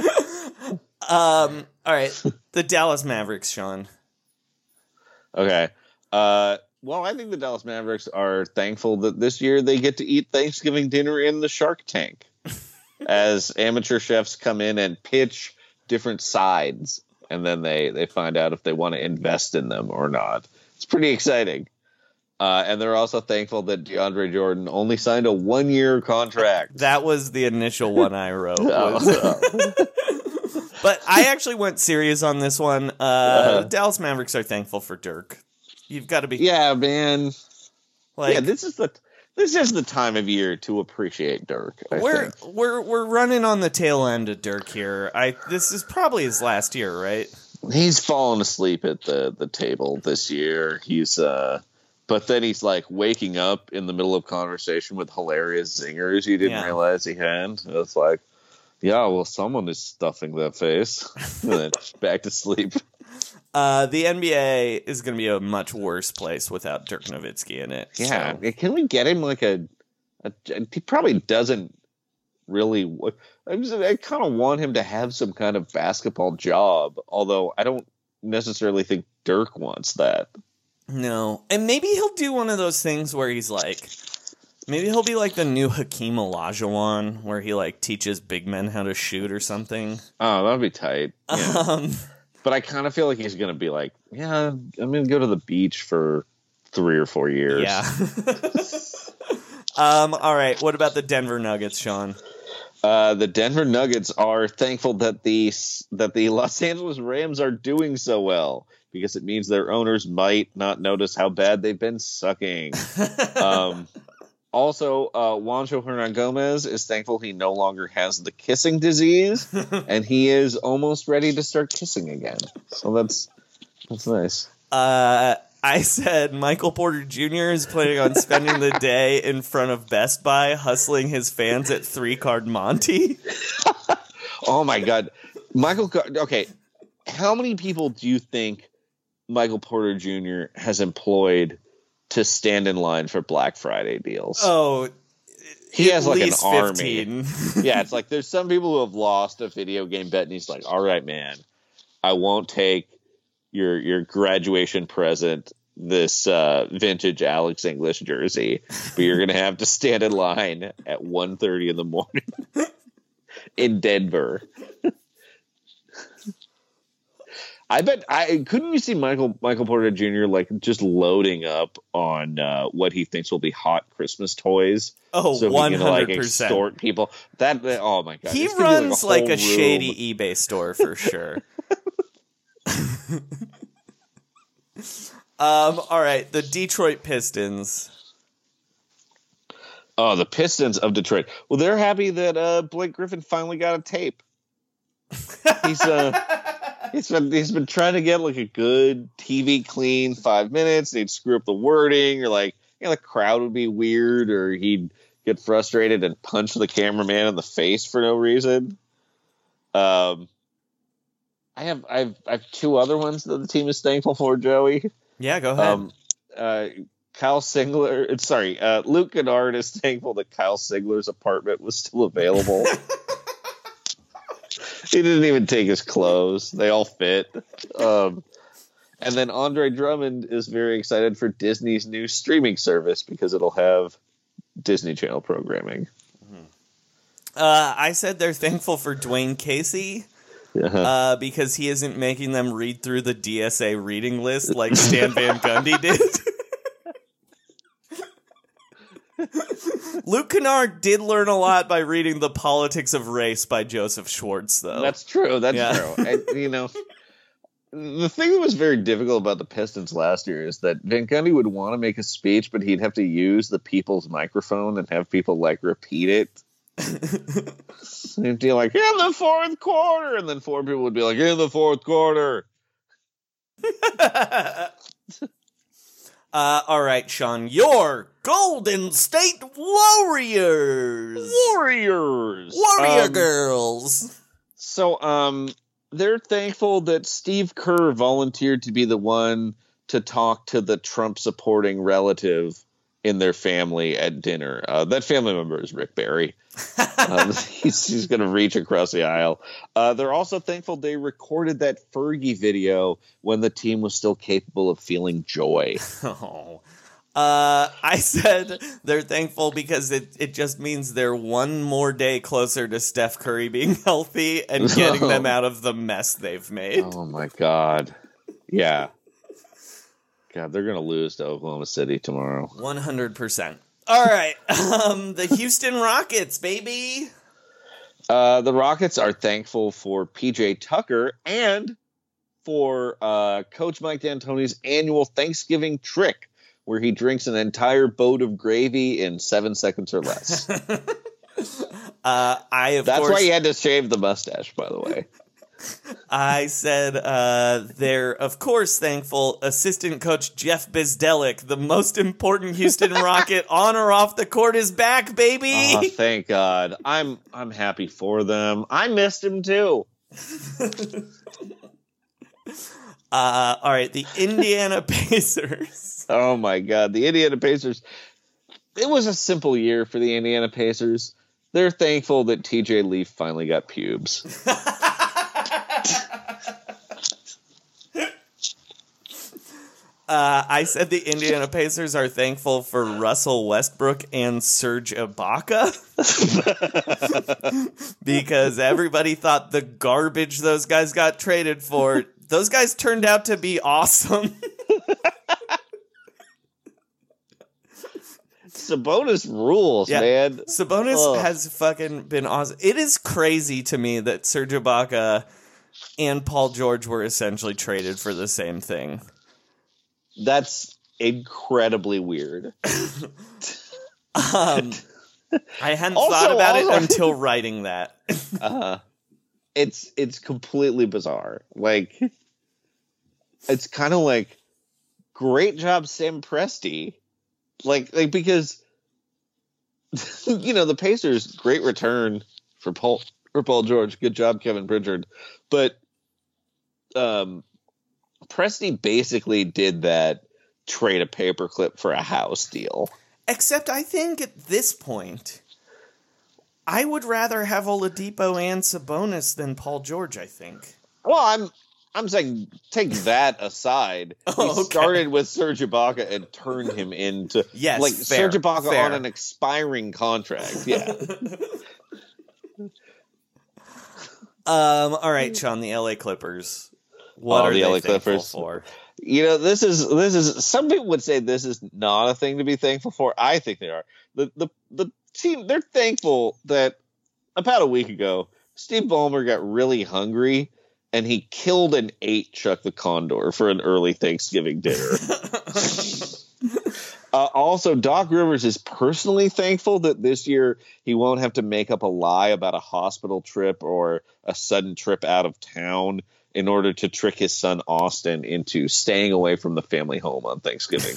um, all right, the Dallas Mavericks, Sean. Okay. Uh, well, I think the Dallas Mavericks are thankful that this year they get to eat Thanksgiving dinner in the Shark Tank as amateur chefs come in and pitch different sides, and then they, they find out if they want to invest in them or not. It's pretty exciting. Uh, and they're also thankful that DeAndre Jordan only signed a one-year contract. That was the initial one I wrote. Oh, was- oh. But I actually went serious on this one. Uh, uh-huh. Dallas Mavericks are thankful for Dirk. You've got to be. Yeah, man. Like, yeah, this is the this is the time of year to appreciate Dirk. I we're think. we're we're running on the tail end of Dirk here. I this is probably his last year, right? He's fallen asleep at the, the table this year. He's uh, but then he's like waking up in the middle of conversation with hilarious zingers you didn't yeah. realize he had. It's like, yeah, well, someone is stuffing that face, and then back to sleep. Uh, the N B A is going to be a much worse place without Dirk Nowitzki in it. Yeah, so. Can we get him like a, a? He probably doesn't really. I, I kind of want him to have some kind of basketball job, although I don't necessarily think Dirk wants that. No, and maybe he'll do one of those things where he's like, maybe he'll be like the new Hakeem Olajuwon, where he like teaches big men how to shoot or something. Oh, that'd be tight. Yeah. Um. But I kind of feel like he's going to be like, yeah, I'm going to go to the beach for three or four years. Yeah. um. All right. What about the Denver Nuggets, Sean? Uh, the Denver Nuggets are thankful that the that the Los Angeles Rams are doing so well because it means their owners might not notice how bad they've been sucking. um. Also, uh, Juancho Hernangomez is thankful he no longer has the kissing disease, and he is almost ready to start kissing again. So that's that's nice. Uh, I said Michael Porter Junior is planning on spending the day in front of Best Buy hustling his fans at Three Card Monte. Oh, my God. Michael, okay, how many people do you think Michael Porter Junior has employed to stand in line for Black Friday deals? Oh, he has like an fifteen. Army. Yeah, it's like there's some people who have lost a video game bet, and he's like, "All right, man, I won't take your your graduation present, this uh, vintage Alex English jersey, but you're gonna have to stand in line at one thirty in the morning in Denver." I bet I couldn't you see Michael Michael Porter Junior like just loading up on uh, what he thinks will be hot Christmas toys. Oh, so one hundred percent. He can, like, extort people. That oh my God. He this runs like a, like a room. shady eBay store for sure. um. All right, the Detroit Pistons. Oh, the Pistons of Detroit. Well, they're happy that uh, Blake Griffin finally got a tape. He's uh. He's been he's been trying to get like a good T V clean five minutes. And he'd screw up the wording, or like you know the crowd would be weird, or he'd get frustrated and punch the cameraman in the face for no reason. Um, I have I've I've two other ones that the team is thankful for, Joey. Yeah, go ahead. Um, uh, Kyle Singler, sorry, uh, Luke Kennard is thankful that Kyle Singler's apartment was still available. He didn't even take his clothes. They all fit. Um, and then Andre Drummond is very excited for Disney's new streaming service because it'll have Disney Channel programming. Uh, I said they're thankful for Dwayne Casey uh-huh. uh, because he isn't making them read through the D S A reading list like Stan Van Gundy did. Luke Kennard did learn a lot by reading The Politics of Race by Joseph Schwartz, though. That's true. That's yeah. true. I, you know, the thing that was very difficult about the Pistons last year is that Van Gundy would want to make a speech, but he'd have to use the people's microphone and have people like repeat it. So he'd be like, in the fourth quarter, and then four people would be like, in the fourth quarter. Uh, all right, Sean, your Golden State Warriors. Warriors. Warrior um, girls. So, um, they're thankful that Steve Kerr volunteered to be the one to talk to the Trump-supporting relative in their family at dinner. Uh, that family member is Rick Barry. um, he's he's going to reach across the aisle. Uh, they're also thankful they recorded that Fergie video when the team was still capable of feeling joy. Oh. Uh, I said they're thankful because it, it just means they're one more day closer to Steph Curry being healthy and getting them out of the mess they've made. Oh, my God. Yeah. God, they're going to lose to Oklahoma City tomorrow. one hundred percent. All right. Um, the Houston Rockets, baby. Uh, the Rockets are thankful for P J Tucker and for uh, Coach Mike D'Antoni's annual Thanksgiving trick, where he drinks an entire boat of gravy in seven seconds or less. uh, I of That's course, why he had to shave the mustache, by the way. I said uh, they're, of course, thankful assistant coach Jeff Bizdelik, the most important Houston Rocket on or off the court, is back, baby. Oh, thank God. I'm I'm happy for them. I missed him, too. uh, all right, the Indiana Pacers. Oh, my God. The Indiana Pacers. It was a simple year for the Indiana Pacers. They're thankful that T J Leaf finally got pubes. Uh, I said the Indiana Pacers are thankful for Russell Westbrook and Serge Ibaka because everybody thought the garbage those guys got traded for, those guys turned out to be awesome. Sabonis rules, yeah. man. Sabonis Ugh. has fucking been awesome. It is crazy to me that Serge Ibaka and Paul George were essentially traded for the same thing. That's incredibly weird. um, I hadn't Also- thought about also- it until writing that. uh, it's it's completely bizarre. Like, it's kind of like, great job, Sam Presti. Like, like because you know the Pacers, great return for Paul for Paul George. Good job, Kevin Pritchard. But um. Presti basically did that trade a paperclip for a house deal. Except I think at this point, I would rather have Oladipo and Sabonis than Paul George, I think. Well, I'm I'm saying take that aside. Oh, he okay. started with Serge Ibaka and turned him into Yes, like fair, Serge Ibaka fair. on an expiring contract. Yeah. um. All right, Sean, the L A Clippers. What Oh, are the they L A thankful Clippers. for? You know, this is this is some people would say this is not a thing to be thankful for. I think they are. The the the team, they're thankful that about a week ago, Steve Ballmer got really hungry and he killed and ate Chuck the Condor for an early Thanksgiving dinner. uh, also, Doc Rivers is personally thankful that this year he won't have to make up a lie about a hospital trip or a sudden trip out of town in order to trick his son Austin into staying away from the family home on Thanksgiving.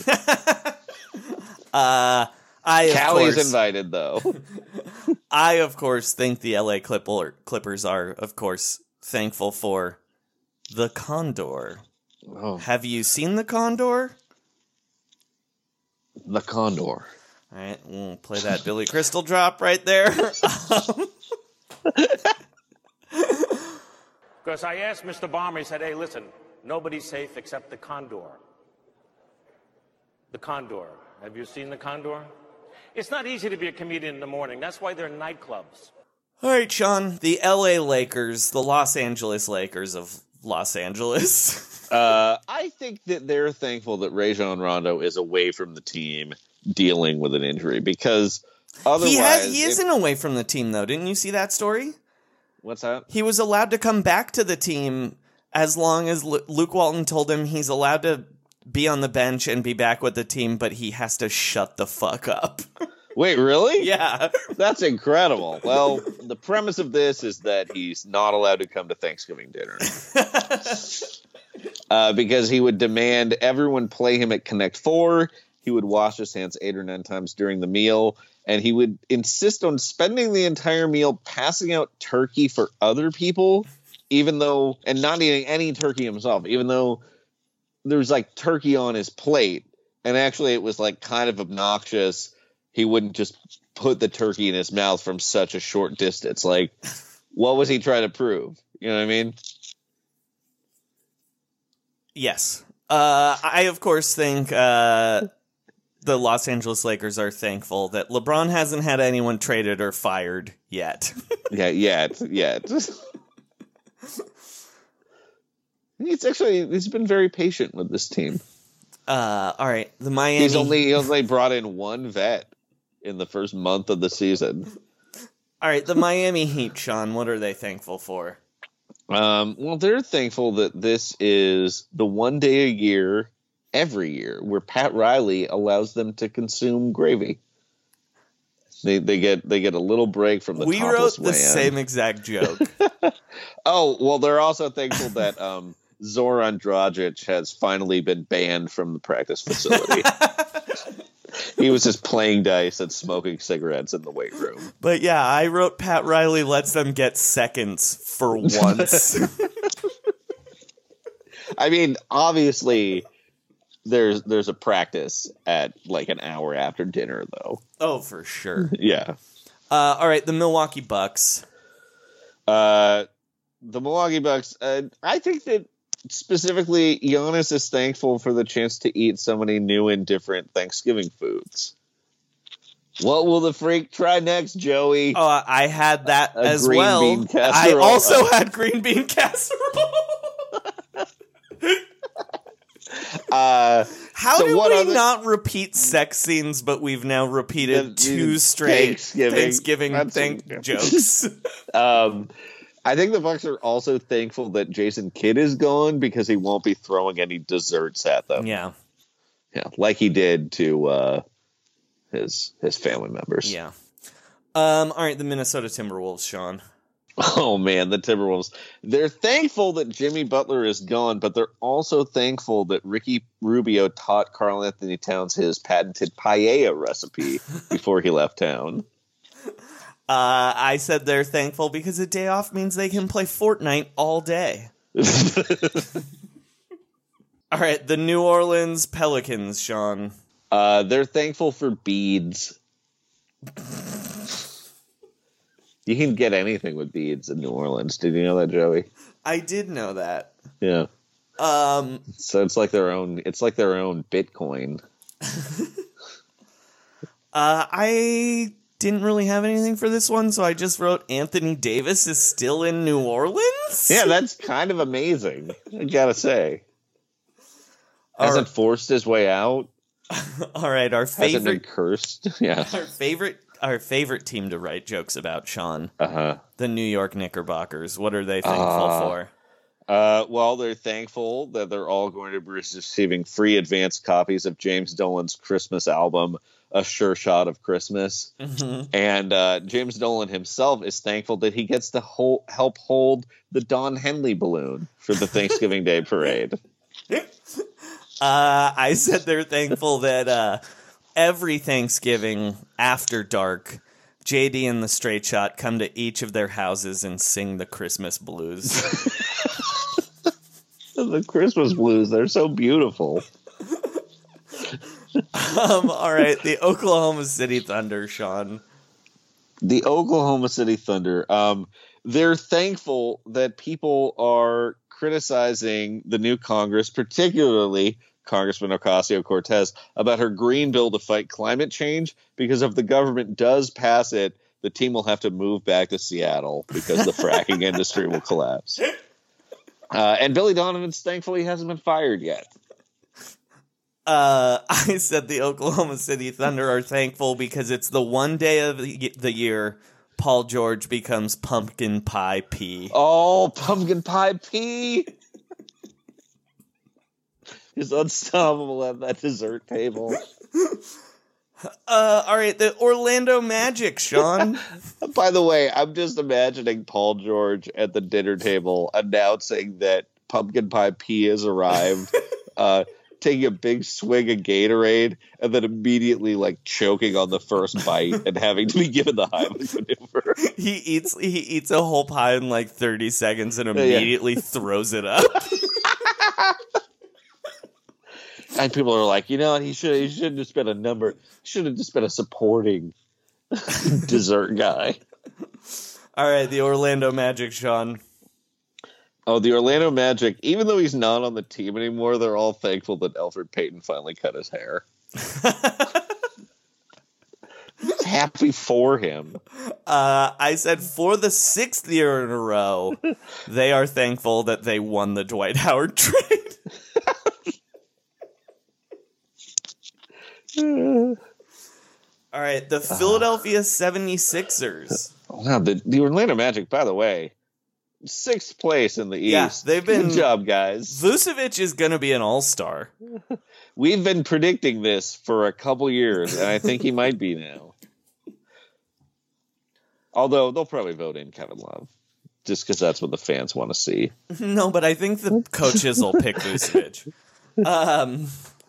uh, I of Callie's course, invited, though. I of course think the L A Clipper, Clippers are of course thankful for the Condor. Oh, Have you seen the Condor? the Condor. All right, we'll play that Billy Crystal drop right there. Because I asked Mister Balmer, he said, hey, listen, nobody's safe except the Condor. The Condor. Have you seen the Condor? It's not easy to be a comedian in the morning. That's why they're in nightclubs. All right, Sean, the L A Lakers, the Los Angeles Lakers of Los Angeles. Uh, I think that they're thankful that Rajon Rondo is away from the team dealing with an injury because otherwise... he, has, he if- isn't away from the team, though. Didn't you see that story? What's that? He was allowed to come back to the team as long as Lu- Luke Walton told him he's allowed to be on the bench and be back with the team, but he has to shut the fuck up. Wait, really? Yeah. That's incredible. Well, the premise of this is that he's not allowed to come to Thanksgiving dinner. uh, because he would demand everyone play him at Connect Four. He would wash his hands eight or nine times during the meal. And he would insist on spending the entire meal passing out turkey for other people, even though, and not eating any turkey himself, even though there's like turkey on his plate. And actually it was like kind of obnoxious. He wouldn't just put the turkey in his mouth from such a short distance. Like, what was he trying to prove? You know what I mean? Yes. Uh, I, of course, think uh, the Los Angeles Lakers are thankful that LeBron hasn't had anyone traded or fired yet. Yeah, yet, yet. He's actually, he's been very patient with this team. Uh, all right, the Miami... He's only, he only brought in one vet in the first month of the season. All right, the Miami Heat, Sean, what are they thankful for? Um, well, they're thankful that this is the one day a year, every year, where Pat Riley allows them to consume gravy. They they get they get a little break from the we topless wrote the man. same exact joke. Oh, well, they're also thankful that um, Zoran Dragic has finally been banned from the practice facility. He was just playing dice and smoking cigarettes in the weight room. But yeah, I wrote Pat Riley lets them get seconds for once. I mean, obviously, there's there's a practice at like an hour after dinner, though. Oh, for sure. Yeah. Uh, all right, the Milwaukee Bucks. Uh, the Milwaukee Bucks. Uh, I think that specifically, Giannis is thankful for the chance to eat so many new and different Thanksgiving foods. What will the freak try next, Joey? Oh, I had that A as green well. bean I casserole. also had green bean casserole. Uh, How so did what we other- not repeat sex scenes, but we've now repeated The- two the straight Thanksgiving. Thanksgiving, That's- thank yeah. jokes? um, I think the Bucks are also thankful that Jason Kidd is gone because he won't be throwing any desserts at them. Yeah, Yeah, like he did to uh, his his family members. yeah. Um, all right, the Minnesota Timberwolves, Sean. Oh man, the Timberwolves. They're thankful that Jimmy Butler is gone, but they're also thankful that Ricky Rubio taught Karl Anthony Towns his patented paella recipe before he left town. Uh, I said they're thankful because a day off means they can play Fortnite all day. All right, the New Orleans Pelicans, Sean. Uh, they're thankful for beads. You can get anything with beads in New Orleans. Did you know that, Joey? I did know that. Yeah. Um, So it's like their own. It's like their own Bitcoin. uh, I didn't really have anything for this one, so I just wrote Anthony Davis is still in New Orleans. Yeah, that's kind of amazing. I gotta say, hasn't forced his way out. All right, our Hasn't been favorite, cursed. Yeah. our favorite, our favorite team to write jokes about, Sean. Uh huh. The New York Knickerbockers. What are they thankful Uh, for? Uh, well, they're thankful that they're all going to be receiving free advanced copies of James Dolan's Christmas album, A Sure Shot of Christmas. Mm-hmm. And uh, James Dolan himself is thankful that he gets to hol- help hold the Don Henley balloon for the Thanksgiving Day parade. Uh, I said they're thankful that uh, every Thanksgiving after dark, J D and the Straight Shot come to each of their houses and sing the Christmas blues. The Christmas blues, they're so beautiful. um, all right, the Oklahoma City Thunder, Sean. The Oklahoma City Thunder, um, they're thankful that people are criticizing the new Congress, particularly Congressman Ocasio-Cortez, about her green bill to fight climate change, because if the government does pass it, the team will have to move back to Seattle because the fracking industry will collapse. Uh, and Billy Donovan's thankfully hasn't been fired yet. Uh, I said the Oklahoma City Thunder are thankful because it's the one day of the, the year Paul George becomes Pumpkin Pie P. Oh, Pumpkin Pie P! He's unstoppable at that dessert table. Uh, all right, the Orlando Magic, Sean. By the way, I'm just imagining Paul George at the dinner table announcing that Pumpkin Pie P has arrived, uh, taking a big swig of Gatorade, and then immediately like choking on the first bite and having to be given the Heimlich maneuver. He eats he eats a whole pie in like thirty seconds and yeah. immediately throws it up. And people are like, you know, he should he should have just been a number. Should have just been a supporting dessert guy. All right, the Orlando Magic, Sean. Oh, the Orlando Magic, even though he's not on the team anymore, they're all thankful that Elfrid Payton finally cut his hair. Happy for him. Uh, I said for the sixth year in a row, they are thankful that they won the Dwight Howard trade. All right, the Philadelphia seventy-sixers. Wow, the, the Orlando Magic, by the way, sixth place in the Yeah, East. they've been. Good job, guys. Vucevic is going to be an all-star. We've been predicting this for a couple years, and I think he might be now. Although they'll probably vote in Kevin Love, just because that's what the fans want to see. No, but I think the coaches will pick Vucevic. Um,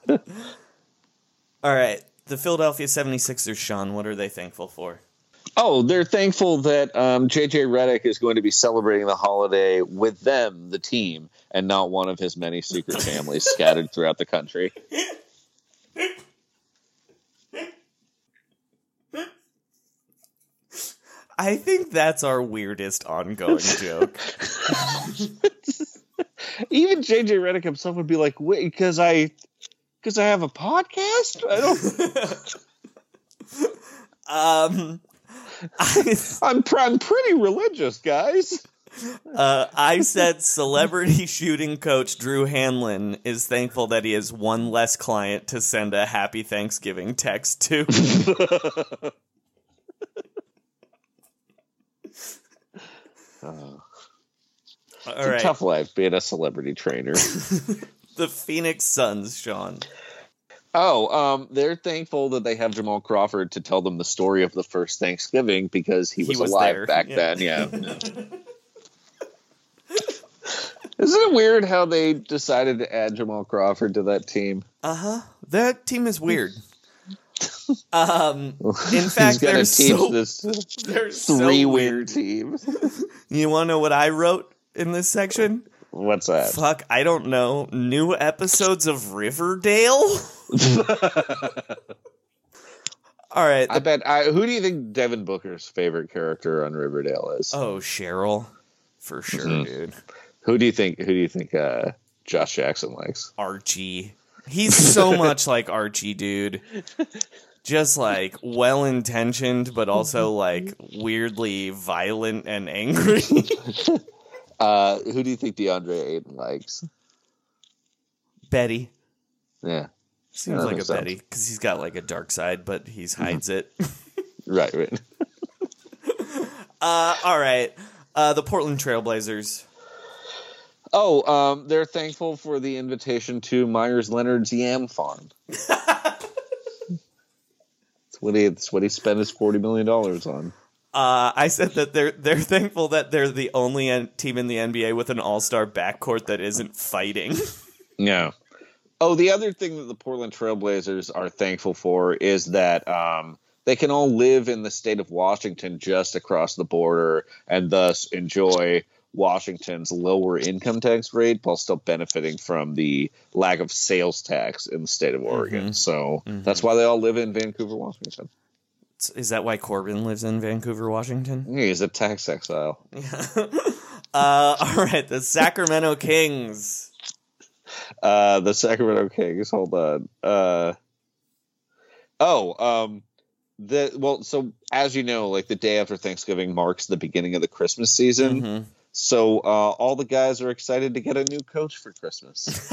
all right, the Philadelphia seventy-sixers, Sean, what are they thankful for? Oh, they're thankful that um, J J Redick is going to be celebrating the holiday with them, the team, and not one of his many secret families scattered throughout the country. I think that's our weirdest ongoing joke. Even J J Redick himself would be like, "Wait, because I, because I have a podcast? I don't." um, I, I'm pr- I'm pretty religious, guys. Uh, I said celebrity shooting coach Drew Hanlon is thankful that he has one less client to send a happy Thanksgiving text to. Oh. All It's right. a tough life being a celebrity trainer. The Phoenix Suns, Sean. Oh, um, they're thankful that they have Jamal Crawford to tell them the story of the first Thanksgiving because he was, He was alive there. back Yeah. then. Yeah. Isn't it weird how they decided to add Jamal Crawford to that team? Uh-huh. That team is weird. Um, in He's fact, gonna they're teach so, this they're so three-win weird. team. You want to know what I wrote in this section? What's that? Fuck, I don't know. New episodes of Riverdale? All right. I bet. I, who do you think Devin Booker's favorite character on Riverdale is? Oh, Cheryl. For sure, Mhm. dude. Who do you think? Who do you think uh, Josh Jackson likes? Archie. He's so much like Archie, dude. Just like well-intentioned, but also like weirdly violent and angry. Uh, who do you think DeAndre Ayton likes? Betty. Yeah, Seems that like a makes sense. Betty, because he's got like a dark side, but he hides it. right, right. uh, all right. Uh, the Portland Trailblazers. Oh, um, they're thankful for the invitation to Myers Leonard's Yam Farm. That's what he. That's what he spent his forty million dollars on. Uh, I said that they're they're thankful that they're the only en- team in the N B A with an all-star backcourt that isn't fighting. Yeah. Oh, the other thing that the Portland Trailblazers are thankful for is that um, they can all live in the state of Washington just across the border and thus enjoy Washington's lower income tax rate while still benefiting from the lack of sales tax in the state of Oregon. Mm-hmm. So Mm-hmm. that's why they all live in Vancouver, Washington. Is that why Corbin lives in Vancouver, Washington? He's a tax exile. uh, all right, the Sacramento Kings. Uh, the Sacramento Kings. Hold on. Uh, oh, um, the well. So as you know, like the day after Thanksgiving marks the beginning of the Christmas season. Mm-hmm. So uh, all the guys are excited to get a new coach for Christmas.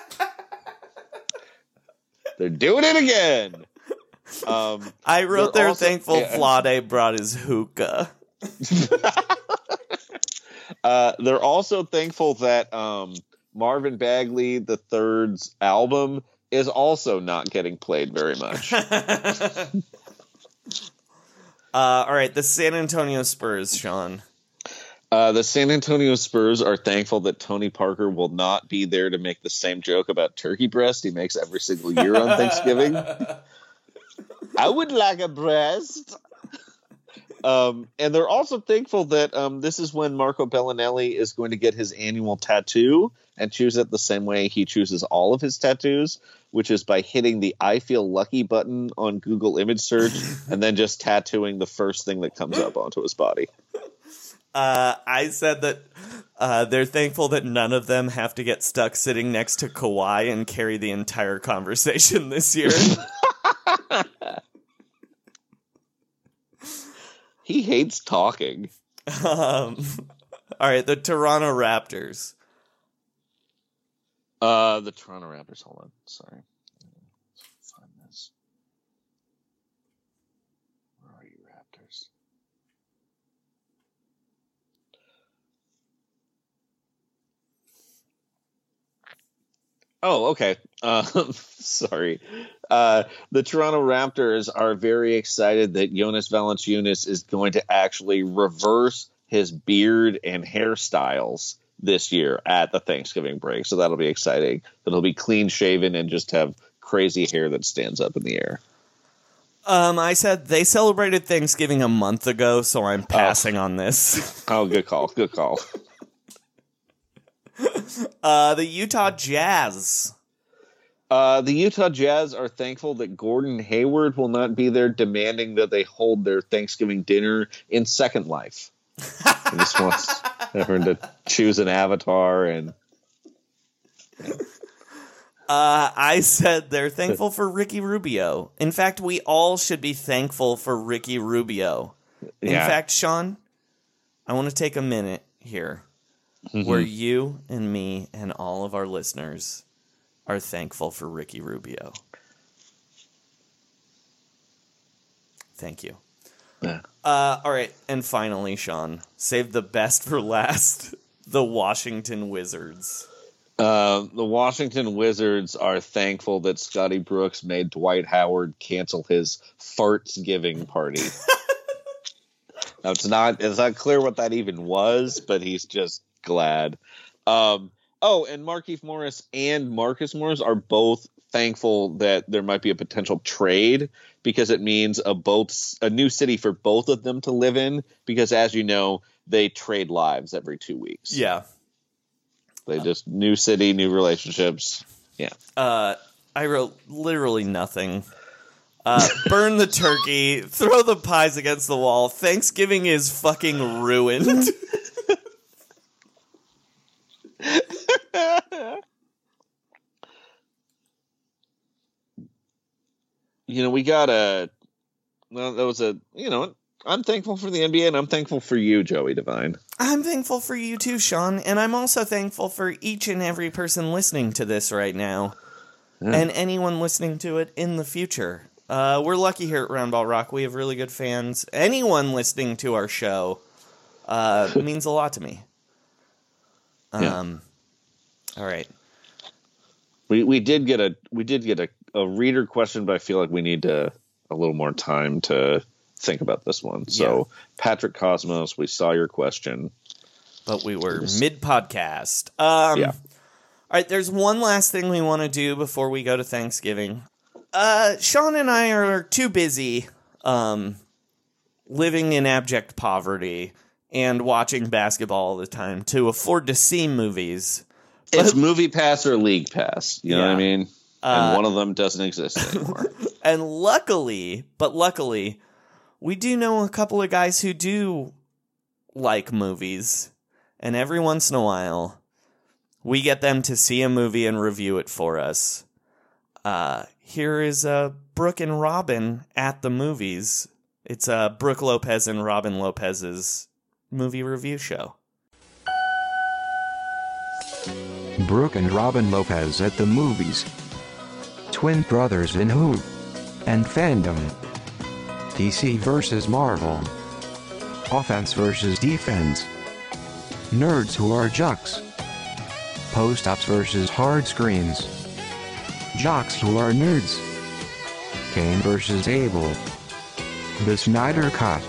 They're doing it again. Um, I wrote they're they're also- thankful yeah. Vlade brought his hookah. uh, they're also thankful that um, Marvin Bagley the Third's album is also not getting played very much. uh, all right, the San Antonio Spurs, Sean. Uh, the San Antonio Spurs are thankful that Tony Parker will not be there to make the same joke about turkey breast he makes every single year on Thanksgiving. I would like a breast. Um, and they're also thankful that um, this is when Marco Bellinelli is going to get his annual tattoo and choose it the same way he chooses all of his tattoos, which is by hitting the I feel lucky button on Google image search and then just tattooing the first thing that comes up onto his body. Uh, I said that uh, they're thankful that none of them have to get stuck sitting next to Kawhi and carry the entire conversation this year. He hates talking. um, all right, the Toronto Raptors. Uh, the Toronto Raptors. Hold on. Sorry. Find this. Where are you, Raptors? Oh, okay. Uh, sorry. Uh, the Toronto Raptors are very excited that Jonas Valanciunas is going to actually reverse his beard and hairstyles this year at the Thanksgiving break. So that'll be exciting. That he'll be clean shaven and just have crazy hair that stands up in the air. Um, I said they celebrated Thanksgiving a month ago, so I'm passing oh. on this. Oh, good call. Good call. uh, the Utah Jazz. Uh, the Utah Jazz are thankful that Gordon Hayward will not be there, demanding that they hold their Thanksgiving dinner in Second Life. He just wants everyone to choose an avatar and. Yeah. Uh, I said they're thankful for Ricky Rubio. In fact, we all should be thankful for Ricky Rubio. In yeah. fact, Sean, I want to take a minute here mm-hmm. where you and me and all of our listeners are thankful for Ricky Rubio. Thank you. Yeah. Uh, all right, and finally, Sean, save the best for last. The Washington Wizards. Uh, the Washington Wizards are thankful that Scotty Brooks made Dwight Howard cancel his farts-giving party. Now, it's not it's not clear what that even was, but he's just glad. Um, oh, and Markieff Morris and Marcus Morris are both thankful that there might be a potential trade because it means a both a new city for both of them to live in. Because, as you know, they trade lives every two weeks. Yeah. They just new city, new relationships. Yeah. Uh, I wrote literally nothing. Uh, burn the turkey, throw the pies against the wall. Thanksgiving is fucking ruined. You know, we got a. Well, that was a. You know, I'm thankful for the N B A, and I'm thankful for you, Joey Devine. I'm thankful for you too, Sean, and I'm also thankful for each and every person listening to this right now, yeah. and anyone listening to it in the future. Uh, we're lucky here at Roundball Rock. We have really good fans. Anyone listening to our show uh, means a lot to me. Um, yeah. All right. We we did get a we did get a, a reader question, but I feel like we need to, a little more time to think about this one. So, yeah. Patrick Cosmos, we saw your question. But we were mid-podcast. Um, yeah. All right, there's one last thing we want to do before we go to Thanksgiving. Uh, Sean and I are too busy um, living in abject poverty and watching basketball all the time to afford to see movies. It's but, Movie Pass or League Pass. You yeah. know what I mean? And uh, one of them doesn't exist anymore. And luckily, but luckily, we do know a couple of guys who do like movies. And every once in a while, we get them to see a movie and review it for us. Uh, here is uh, Brooke and Robin at the movies. It's uh, Brooke Lopez and Robin Lopez's movie review show. Brooke and Robin Lopez at the movies. Twin brothers in who? And fandom. D C versus Marvel. Offense versus defense. Nerds who are jocks. Post-ups versus hard screens. Jocks who are nerds. Cain versus Abel. The Snyder Cut.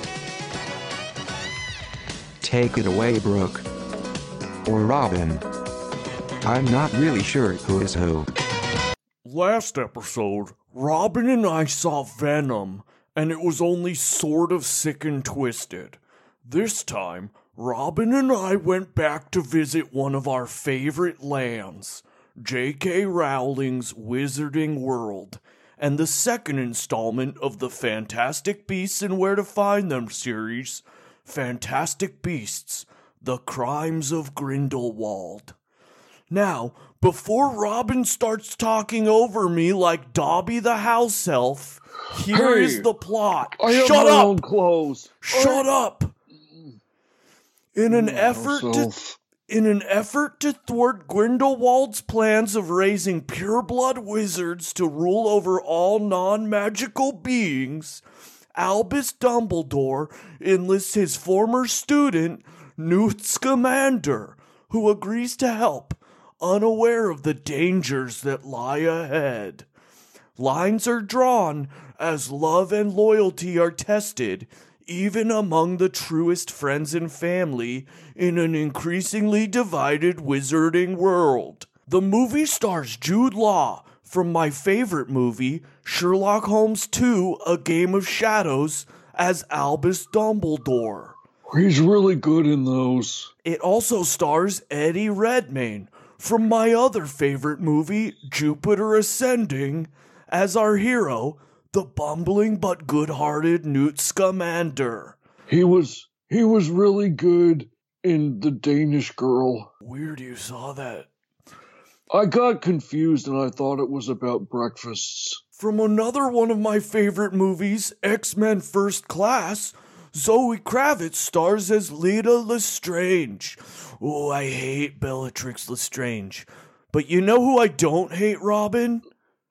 Take it away, Brooke. Or Robin. I'm not really sure who is who. Last episode, Robin and I saw Venom, and it was only sort of sick and twisted. This time, Robin and I went back to visit one of our favorite lands, J K Rowling's Wizarding World, and the second installment of the Fantastic Beasts and Where to Find Them series, Fantastic Beasts, The Crimes of Grindelwald. Now, before Robin starts talking over me like Dobby the house elf, here hey, is the plot. I have Shut my up! own clothes. Shut I... up! In an effort to in an effort to thwart Grindelwald's plans of raising pureblood wizards to rule over all non-magical beings, Albus Dumbledore enlists his former student, Newt Scamander, who agrees to help, unaware of the dangers that lie ahead. Lines are drawn as love and loyalty are tested, even among the truest friends and family in an increasingly divided wizarding world. The movie stars Jude Law from my favorite movie, Sherlock Holmes two, A Game of Shadows, as Albus Dumbledore. He's really good in those. It also stars Eddie Redmayne from my other favorite movie, Jupiter Ascending, as our hero, the bumbling but good-hearted Newt Scamander. He was he was really good in The Danish Girl. Weird you saw that. I got confused and I thought it was about breakfasts. From another one of my favorite movies, X-Men First Class, Zoe Kravitz stars as Lita Lestrange. Oh, I hate Bellatrix Lestrange. But you know who I don't hate, Robin?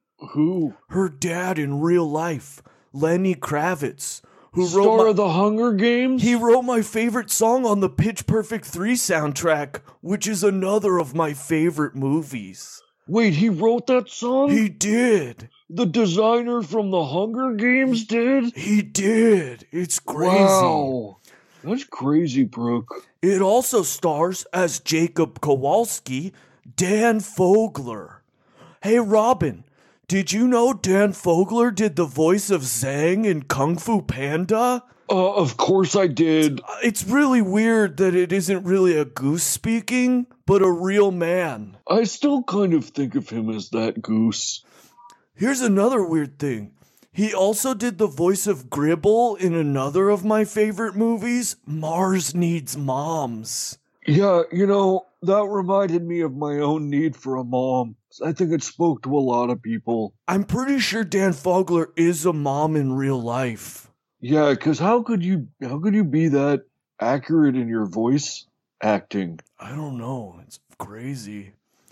Who? Her dad in real life, Lenny Kravitz. Who Star wrote my, of the Hunger Games? He wrote my favorite song on the Pitch Perfect three soundtrack, which is another of my favorite movies. Wait, he wrote that song? He did. The designer from the Hunger Games did? He did. It's crazy. Wow. That's crazy, Brooke. It also stars as Jacob Kowalski, Dan Fogler. Hey, Robin, did you know Dan Fogler did the voice of Zhang in Kung Fu Panda? Uh, of course I did. It's really weird that it isn't really a goose speaking, but a real man. I still kind of think of him as that goose. Here's another weird thing. He also did the voice of Gribble in another of my favorite movies, Mars Needs Moms. Yeah, you know, that reminded me of my own need for a mom. I think it spoke to a lot of people. I'm pretty sure Dan Fogler is a mom in real life. Yeah, because how could you how could you be that accurate in your voice acting? I don't know. It's crazy.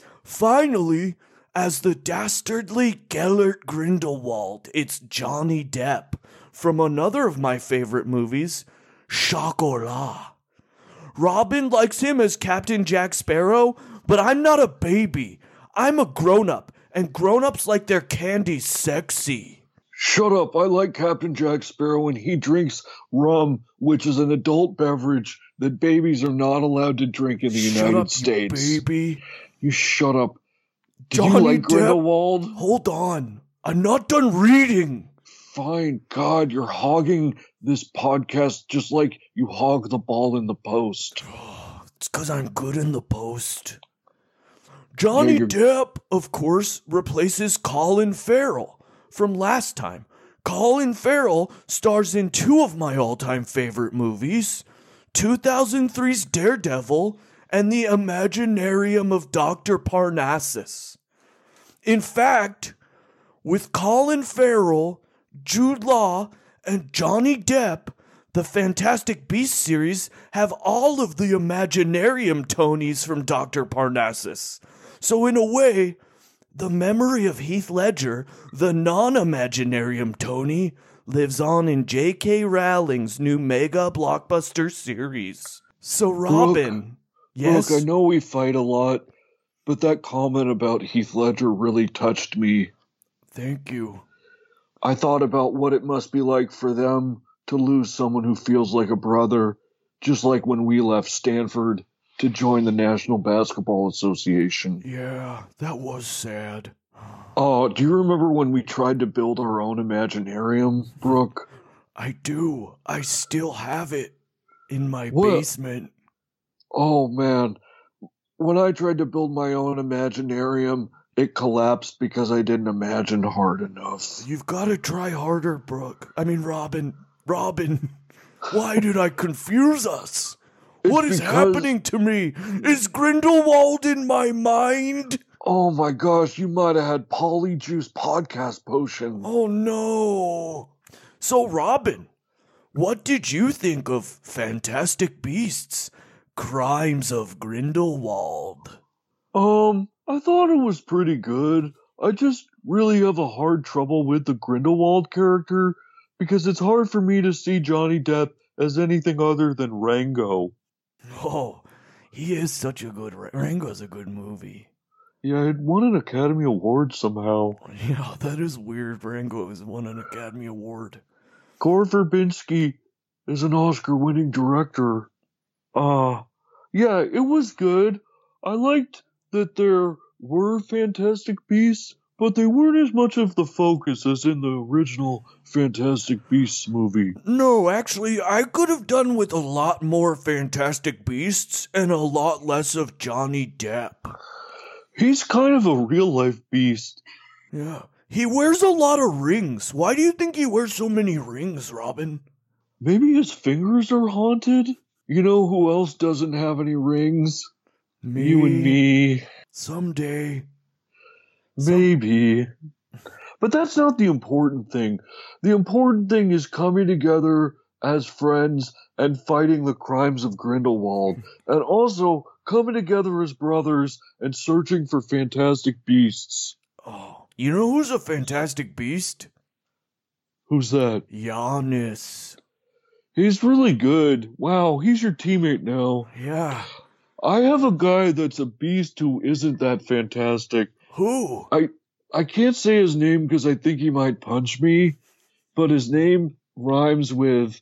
Finally, as the dastardly Gellert Grindelwald, it's Johnny Depp from another of my favorite movies, Chocolat. Robin likes him as Captain Jack Sparrow, but I'm not a baby. I'm a grown-up, and grown-ups like their candy sexy. Shut up. I like Captain Jack Sparrow, and he drinks rum, which is an adult beverage that babies are not allowed to drink in the Shut United up, States. You baby. You shut up. Did Johnny you like Depp, Grindelwald? Hold on. I'm not done reading. Fine. God, you're hogging this podcast just like you hog the ball in the post. It's because I'm good in the post. Johnny Yeah, Depp, of course, replaces Colin Farrell from last time. Colin Farrell stars in two of my all-time favorite movies, two thousand three's Daredevil and The Imaginarium of Doctor Parnassus. In fact, with Colin Farrell, Jude Law, and Johnny Depp, the Fantastic Beasts series have all of the Imaginarium Tonys from Doctor Parnassus. So in a way, the memory of Heath Ledger, the non-Imaginarium Tony, lives on in J K. Rowling's new mega blockbuster series. So Robin, Brooke, yes? Brooke, I know we fight a lot, but that comment about Heath Ledger really touched me. Thank you. I thought about what it must be like for them to lose someone who feels like a brother, just like when we left Stanford to join the National Basketball Association. Yeah, that was sad. Oh, do you remember when we tried to build our own Imaginarium, Brooke? I do. I still have it in my What? basement. Oh, man. When I tried to build my own Imaginarium, it collapsed because I didn't imagine hard enough. You've got to try harder, Brooke. I mean, Robin. Robin, why did I confuse us? It's What is because- happening to me? Is Grindelwald in my mind? Oh my gosh, you might have had Polyjuice podcast potion. Oh no. So, Robin, what did you think of Fantastic Beasts? Crimes of Grindelwald. Um, I thought it was pretty good. I just really have a hard trouble with the Grindelwald character because it's hard for me to see Johnny Depp as anything other than Rango. Oh, he is such a good... Rango's a good movie. Yeah, it won an Academy Award somehow. Yeah, that is weird. Rango has won an Academy Award. Gore Verbinski is an Oscar-winning director. Uh, yeah, it was good. I liked that there were Fantastic Beasts, but they weren't as much of the focus as in the original Fantastic Beasts movie. No, actually, I could have done with a lot more Fantastic Beasts and a lot less of Johnny Depp. He's kind of a real-life beast. Yeah. He wears a lot of rings. Why do you think he wears so many rings, Robin? Maybe his fingers are haunted? You know who else doesn't have any rings? Me. You and me. Someday. Maybe. But that's not the important thing. The important thing is coming together as friends and fighting the crimes of Grindelwald. And also coming together as brothers and searching for fantastic beasts. Oh, you know who's a fantastic beast? Who's that? Giannis. He's really good. Wow, he's your teammate now. Yeah. I have a guy that's a beast who isn't that fantastic. Who? I I can't say his name because I think he might punch me, but his name rhymes with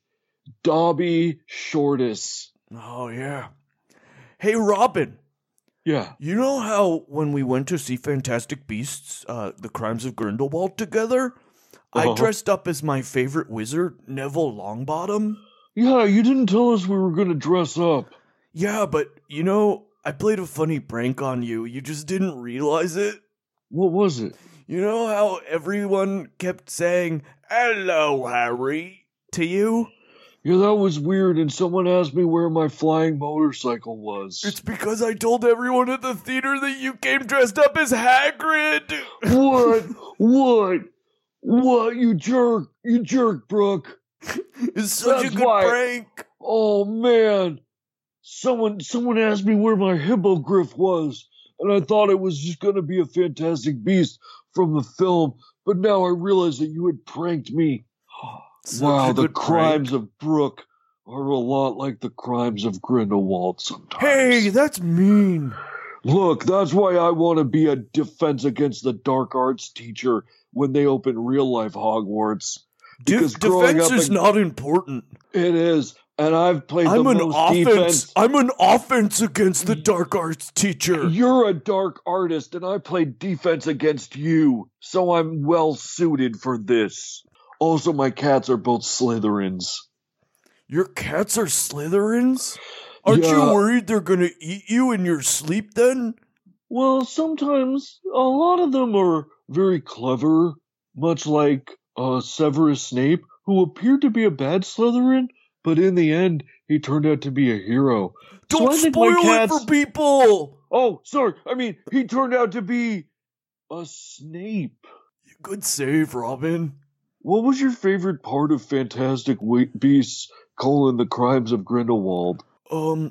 Dobby Shortus. Oh, yeah. Hey, Robin. Yeah. You know how when we went to see Fantastic Beasts, uh, The Crimes of Grindelwald together, Uh-huh. I dressed up as my favorite wizard, Neville Longbottom? Yeah, you didn't tell us we were going to dress up. Yeah, but, you know, I played a funny prank on you. You just didn't realize it. What was it? You know how everyone kept saying, "Hello, Harry," to you? Yeah, that was weird, and someone asked me where my flying motorcycle was. It's because I told everyone at the theater that you came dressed up as Hagrid. What? What? What? You jerk. You jerk, Brooke. It's such That's a good why- prank. Oh, man. Someone, someone asked me where my hippogriff was, and I thought it was just going to be a fantastic beast from the film, but now I realize that you had pranked me. Such Wow, a the good crimes prank. of Brooke are a lot like the crimes of Grindelwald sometimes. Hey, that's mean. Look, that's why I want to be a defense against the dark arts teacher when they open real-life Hogwarts. De- Because growing defense up is in- not important. It is, and I've played I'm the an most offense. defense. I'm an offense against the dark arts teacher. You're a dark artist, and I played defense against you, so I'm well suited for this. Also, my cats are both Slytherins. Your cats are Slytherins? Aren't Yeah. you worried they're gonna eat you in your sleep then? Well, sometimes a lot of them are very clever, much like uh, Severus Snape, who appeared to be a bad Slytherin, but in the end, he turned out to be a hero. So Don't I think my spoil cats- it for people! Oh, sorry. I mean, he turned out to be a Snape. Good save, Robin. What was your favorite part of Fantastic Wa- Beasts: colon, The Crimes of Grindelwald? Um,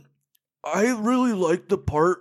I really liked the part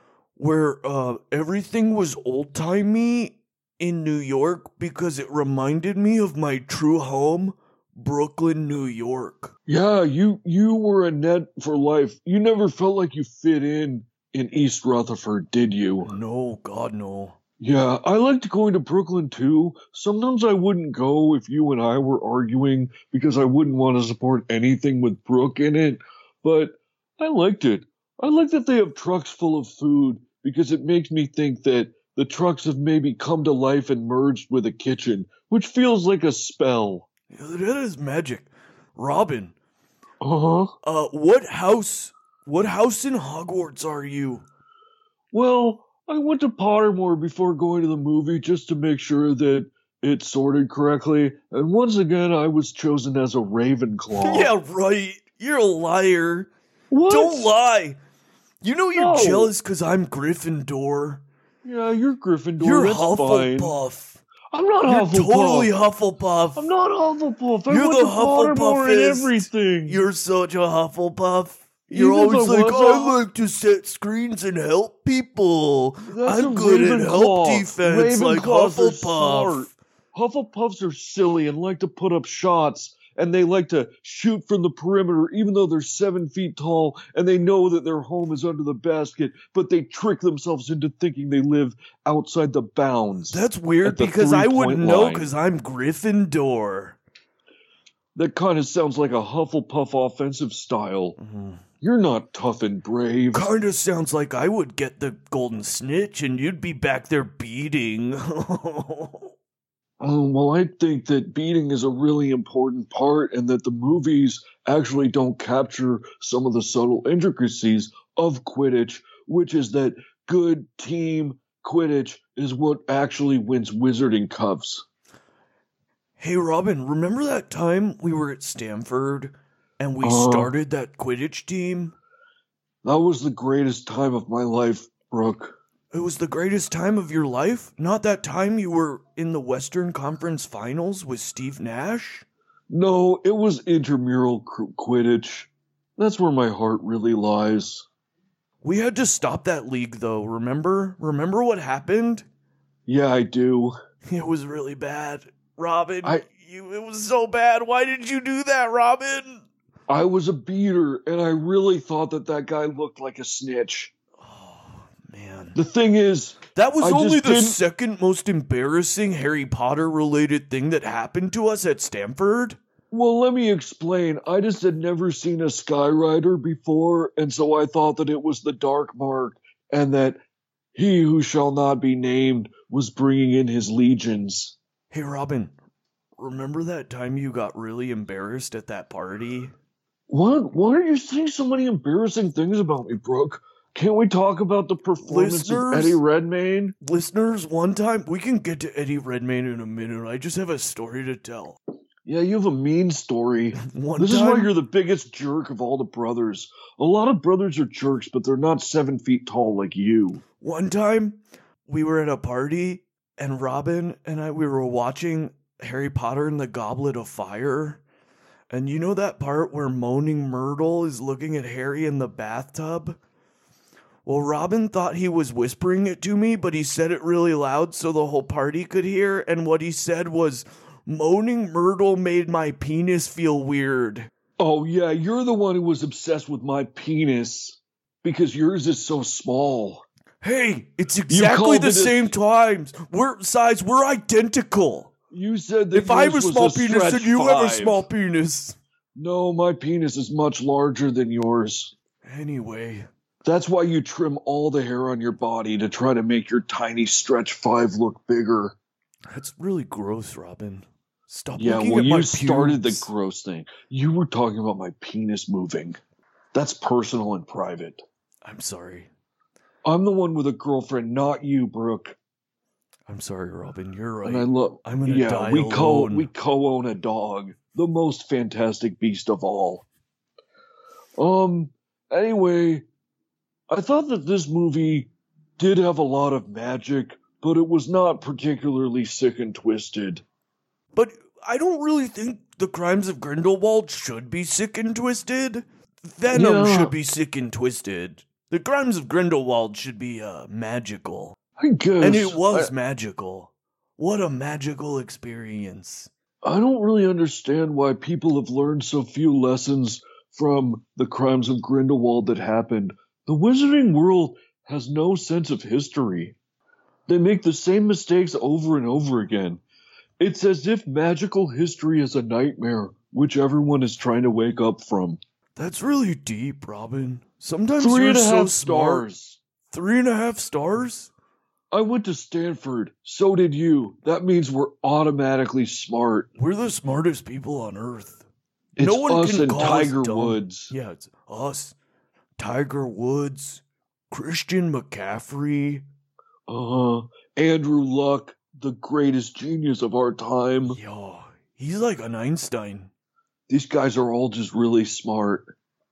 where uh everything was old-timey in New York because it reminded me of my true home, Brooklyn, New York. Yeah, you you were a net for life. You never felt like you fit in in East Rutherford, did you? No, God, no. Yeah, I liked going to Brooklyn too. Sometimes I wouldn't go if you and I were arguing because I wouldn't want to support anything with Brooke in it, but I liked it. I like that they have trucks full of food because it makes me think that the trucks have maybe come to life and merged with a kitchen, which feels like a spell. Yeah, that is magic. Robin, Uh-huh. uh, what house, what house in Hogwarts are you? Well, I went to Pottermore before going to the movie just to make sure that it sorted correctly, and once again I was chosen as a Ravenclaw. Yeah, right. You're a liar. What? Don't lie. You know you're No. jealous because I'm Gryffindor. Yeah, you're Gryffindor. You're that's fine. Hufflepuff. I'm not You're Hufflepuff. totally Hufflepuff. I'm not Hufflepuff. I You're went the to Pottermore and Hufflepuffist. everything. You're such a Hufflepuff. You're Even if always I like, was I a- like to set screens and help people. That's I'm a good at help Ravenclaw. defense like Ravenclaws are Hufflepuff. smart. Hufflepuffs are silly and like to put up shots, and they like to shoot from the perimeter even though they're seven feet tall and they know that their home is under the basket, but they trick themselves into thinking they live outside the bounds. That's weird because I wouldn't know because I'm Gryffindor. That kind of sounds like a Hufflepuff offensive style. Mm-hmm. You're not tough and brave. Kind of sounds like I would get the golden snitch and you'd be back there beating. Oh, well, I think that beating is a really important part and that the movies actually don't capture some of the subtle intricacies of Quidditch, which is that good team Quidditch is what actually wins Wizarding Cups. Hey, Robin, remember that time we were at Stanford and we uh, started that Quidditch team? That was the greatest time of my life, Brooke. It was the greatest time of your life? Not that time you were in the Western Conference Finals with Steve Nash? No, it was intramural Quidditch. That's where my heart really lies. We had to stop that league, though, remember? Remember what happened? Yeah, I do. It was really bad. Robin, I, you, it was so bad. Why did you do that, Robin? I was a beater, and I really thought that that guy looked like a snitch. Oh, man. The thing is... That was I only the didn't... second most embarrassing Harry Potter-related thing that happened to us at Stanford. Well, let me explain. I just had never seen a Skyrider before, and so I thought that it was the Dark Mark, and that he who shall not be named was bringing in his legions. Hey, Robin, remember that time you got really embarrassed at that party? What? Why are you saying so many embarrassing things about me, Brooke? Can't we talk about the performance listeners, of Eddie Redmayne? Listeners, one time, we can get to Eddie Redmayne in a minute. I just have a story to tell. Yeah, you have a mean story. One this time, is why you're the biggest jerk of all the brothers. A lot of brothers are jerks, but they're not seven feet tall like you. One time, we were at a party, and Robin and I, we were watching Harry Potter and the Goblet of Fire. And you know that part where Moaning Myrtle is looking at Harry in the bathtub? Well, Robin thought he was whispering it to me, but he said it really loud so the whole party could hear. And what he said was, Moaning Myrtle made my penis feel weird. Oh, yeah, you're the one who was obsessed with my penis because yours is so small. Hey, it's exactly the same a... times. We're size, we're identical. You said that if I have a small a penis, then you five. have a small penis. No, my penis is much larger than yours. Anyway. That's why you trim all the hair on your body to try to make your tiny stretch five look bigger. That's really gross, Robin. Stop yeah, looking well, at you my started pubes. the gross thing. You were talking about my penis moving. That's personal and private. I'm sorry. I'm the one with a girlfriend, not you, Brooke. I'm sorry, Robin. You're right. And I love. I'm gonna yeah, die we alone. co we co-own a dog, the most fantastic beast of all. Um. Anyway, I thought that this movie did have a lot of magic, but it was not particularly sick and twisted. But I don't really think the Crimes of Grindelwald should be sick and twisted. Venom yeah. should be sick and twisted. The Crimes of Grindelwald should be uh, magical. I guess. And it was I, magical. What a magical experience. I don't really understand why people have learned so few lessons from the Crimes of Grindelwald that happened. The Wizarding world has no sense of history. They make the same mistakes over and over again. It's as if magical history is a nightmare, which everyone is trying to wake up from. That's really deep, Robin. Sometimes Three you're and a so half smart. stars. Three and a half stars? I went to Stanford. So did you. That means we're automatically smart. We're the smartest people on Earth. It's no one us can and call Tiger us dumb. Woods. Yeah, it's us, Tiger Woods, Christian McCaffrey. Uh-huh. Andrew Luck, the greatest genius of our time. Yo, he's like an Einstein. These guys are all just really smart.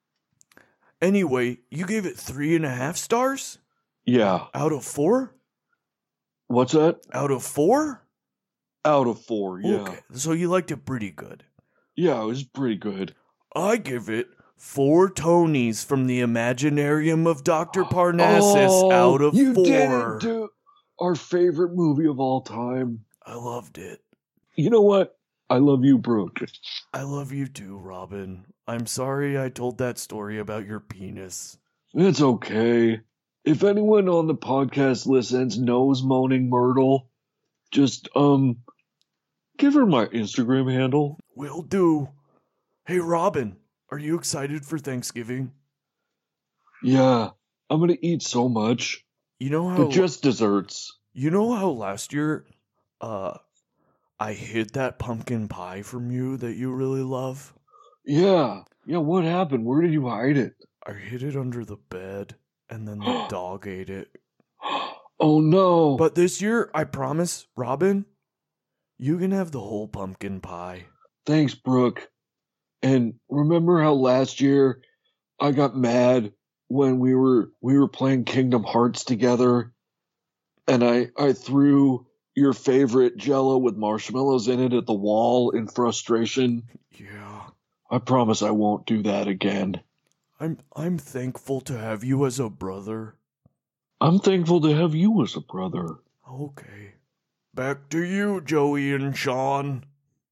Anyway, you gave it three and a half stars? Yeah. Out of four? What's that? Out of four? Out of four, yeah. Okay, so you liked it pretty good. Yeah, it was pretty good. I give it four Tonys from the Imaginarium of Doctor Parnassus oh, out of you four. Didn't do our favorite movie of all time. I loved it. You know what? I love you, Brooke. I love you too, Robin. I'm sorry I told that story about your penis. It's okay. If anyone on the podcast listens knows Moaning Myrtle, just, um, give her my Instagram handle. Will do. Hey, Robin, are you excited for Thanksgiving? Yeah, I'm gonna eat so much. You know how... But just desserts. You know how last year, uh, I hid that pumpkin pie from you that you really love? Yeah. Yeah, what happened? Where did you hide it? I hid it under the bed, and then the dog ate it. Oh, no. But this year, I promise, Robin, you can have the whole pumpkin pie. Thanks, Brooke. And remember how last year I got mad when we were we were playing Kingdom Hearts together, and I, I threw your favorite Jell-O with marshmallows in it at the wall in frustration? Yeah. I promise I won't do that again. I'm I'm thankful to have you as a brother. I'm thankful to have you as a brother. Okay. Back to you, Joey and Sean.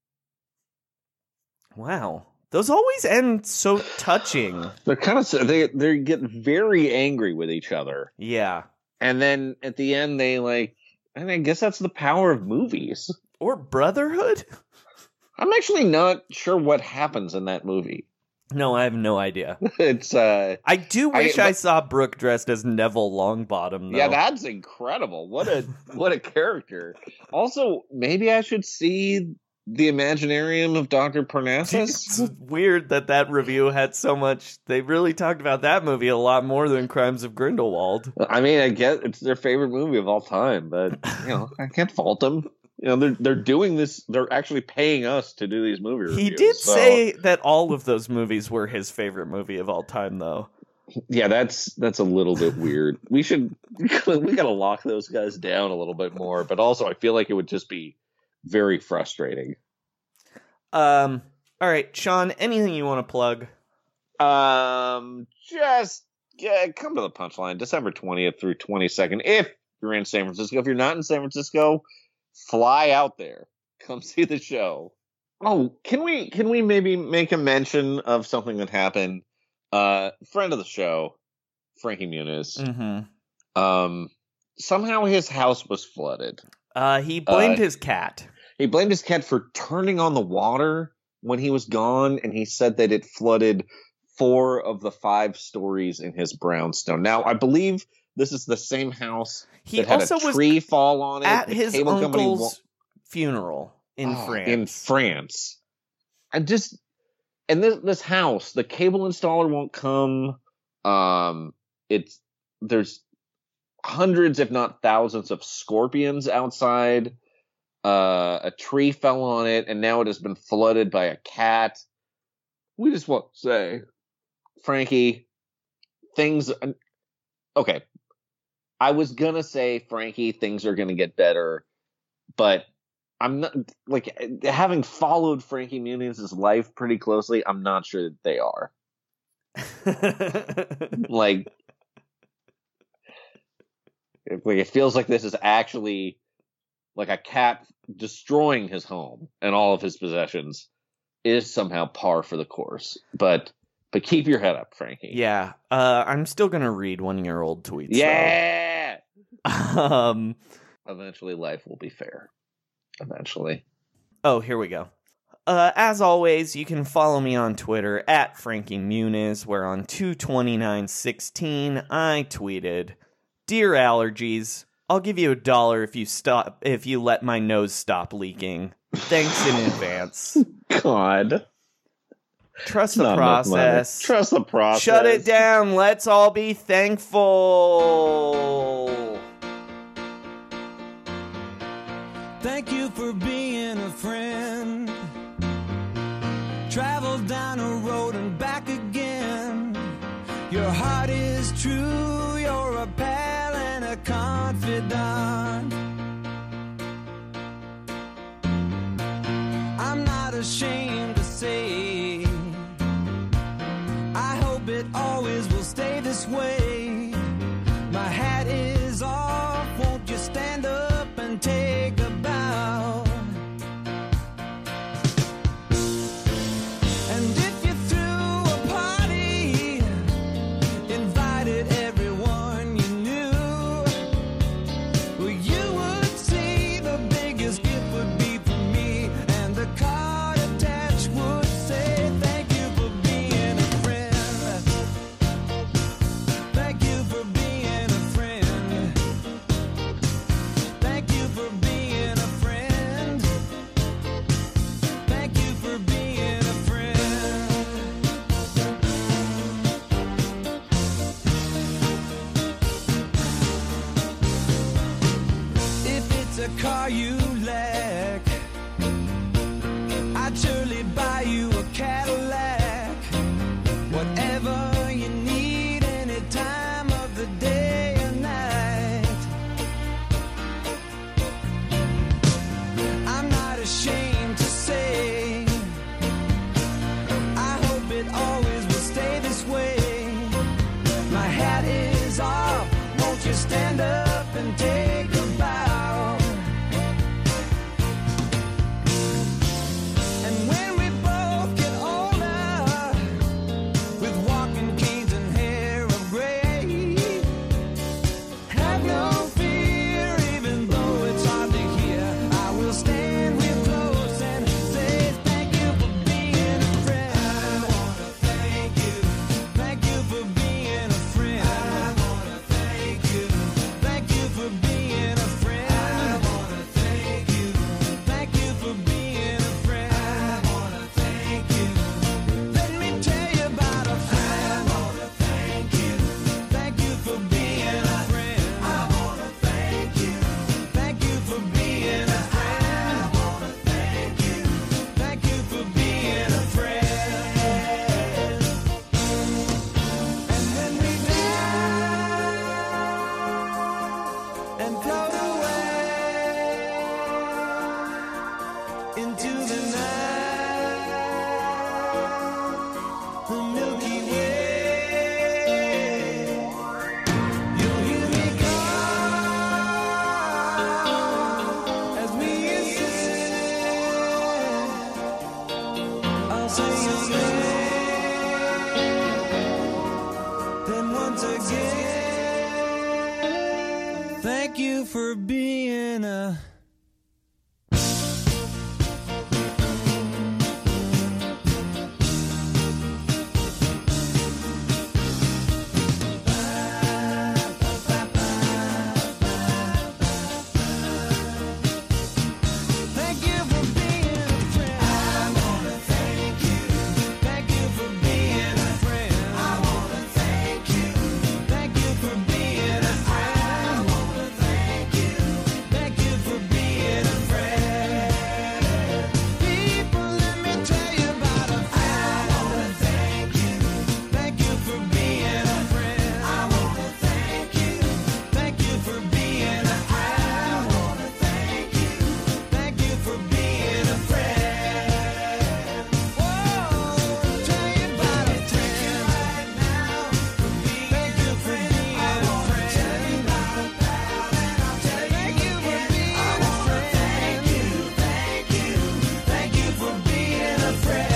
Wow. Those always end so touching. They're kind of they they get very angry with each other. Yeah. And then at the end they like and I guess that's the power of movies. Or brotherhood? I'm actually not sure what happens in that movie. No, I have no idea. It's uh I do wish I, I I saw Brooke dressed as Neville Longbottom, though. Yeah, that's incredible. What a what a character. Also, maybe I should see the Imaginarium of Doctor Parnassus. It's weird that that review had so much. They really talked about that movie a lot more than Crimes of Grindelwald. I mean, I guess it's their favorite movie of all time, but you know, I can't fault them. You know, they're they're doing this. They're actually paying us to do these movie reviews. He did so. say that all of those movies were his favorite movie of all time, though. Yeah, that's that's a little bit weird. We should we gotta lock those guys down a little bit more. But also, I feel like it would just be very frustrating. Um. All right, Sean. Anything you want to plug? Um. Just yeah, come to the Punchline, December twentieth through twenty-second. If you're in San Francisco, if you're not in San Francisco, fly out there. Come see the show. Oh, can we can we maybe make a mention of something that happened? Uh, friend of the show, Frankie Muniz. Mm-hmm. Um, somehow his house was flooded. Uh, he blamed uh, his cat. He blamed his cat for turning on the water when he was gone, and he said that it flooded four of the five stories in his brownstone. Now, I believe this is the same house he that had also a tree was fall on it. at the his cable company uncle's wa- funeral in Oh, France. In France. I just and this this house, the cable installer won't come. Um it's there's hundreds, if not thousands, of scorpions outside. Uh a tree fell on it, and now it has been flooded by a cat. We just want to say, Frankie, things okay. I was gonna say, Frankie, things are gonna get better, but I'm not like having followed Frankie Muniz's life pretty closely. I'm not sure that they are. like, it, like it feels like this is actually like a cat destroying his home and all of his possessions is somehow par for the course. But but keep your head up, Frankie. Yeah, uh, I'm still gonna read one of your old tweets. Yeah. So. um. Eventually, life will be fair. Eventually. Oh, here we go. Uh, as always, you can follow me on Twitter at Frankie Muniz, where on two twenty-nine sixteen I tweeted, "Dear allergies, I'll give you a dollar if you stop if you let my nose stop leaking. Thanks in advance." God. Trust the Not enough money. process. Trust the process. Shut it down. Let's all be thankful. Thank you for being a friend. Travel down a road and back again. Your heart is true. You're a pal and a confidant. I'm not ashamed to say, I hope it always will stay this way. My hat is off. Won't you stand up and take a bow? car you lack. I'd surely buy you a Cadillac. Whatever you need, any time of the day or night. I'm not ashamed to say, I hope it always will stay this way. My hat is off, won't you stand up and take a bow? And when we both get older, with walking canes and hair of gray, have no fear, even though it's hard to hear. I will stand real close and say thank you for being a friend. I wanna thank you. Thank you for being a friend. I wanna thank you. Thank you for being a friend. I wanna thank you. Thank you for being a friend. I wanna thank you. Let me tell you about a friend. I wanna thank you. Thank you for being a friend. I wanna thank you. Thank you for being a friend. I wanna thank you. Thank you for being a friend. And when we die and float away into the night, the Milky Way, you'll hear me call as we ascend. I'll say your name, then once again, thank you for being a Thank you for being a friend. I wanna thank you. Thank you for being a friend. I wanna thank you. Thank you for being a friend. I wanna thank you. Thank you for being a friend. People, let me tell you about a friend. I wanna thank you. Thank you for being a friend. I wanna thank you. Thank you for being a friend. I wanna thank you. Thank you for being a friend. Whoa, tell you about a friend right now. Thank you for being a friend. Tell you about a pal, and I'll tell you thank you for being a friend. Thank you, thank you, thank you for being a friend.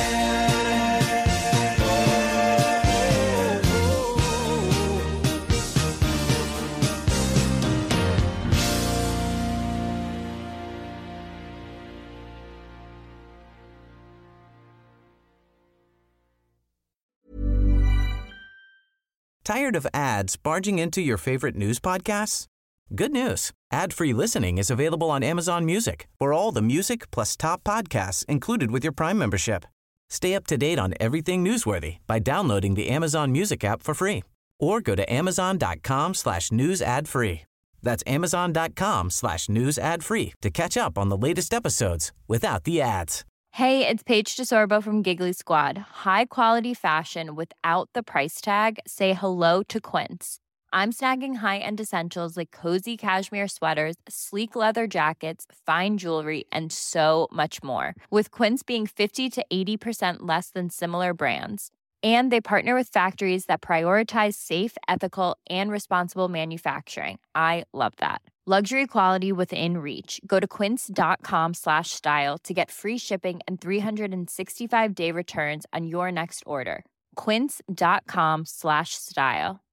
Tired of ads barging into your favorite news podcasts? Good news. Ad-free listening is available on Amazon Music for all the music plus top podcasts included with your Prime membership. Stay up to date on everything newsworthy by downloading the Amazon Music app for free or go to amazon.com slash news ad free. That's amazon.com slash news ad free to catch up on the latest episodes without the ads. Hey, it's Paige DeSorbo from Giggly Squad. High quality fashion without the price tag. Say hello to Quince. I'm snagging high-end essentials like cozy cashmere sweaters, sleek leather jackets, fine jewelry, and so much more. With Quince being fifty to eighty percent less than similar brands. And they partner with factories that prioritize safe, ethical, and responsible manufacturing. I love that. Luxury quality within reach. Go to quince.com slash style to get free shipping and three sixty-five day returns on your next order. Quince.com slash style.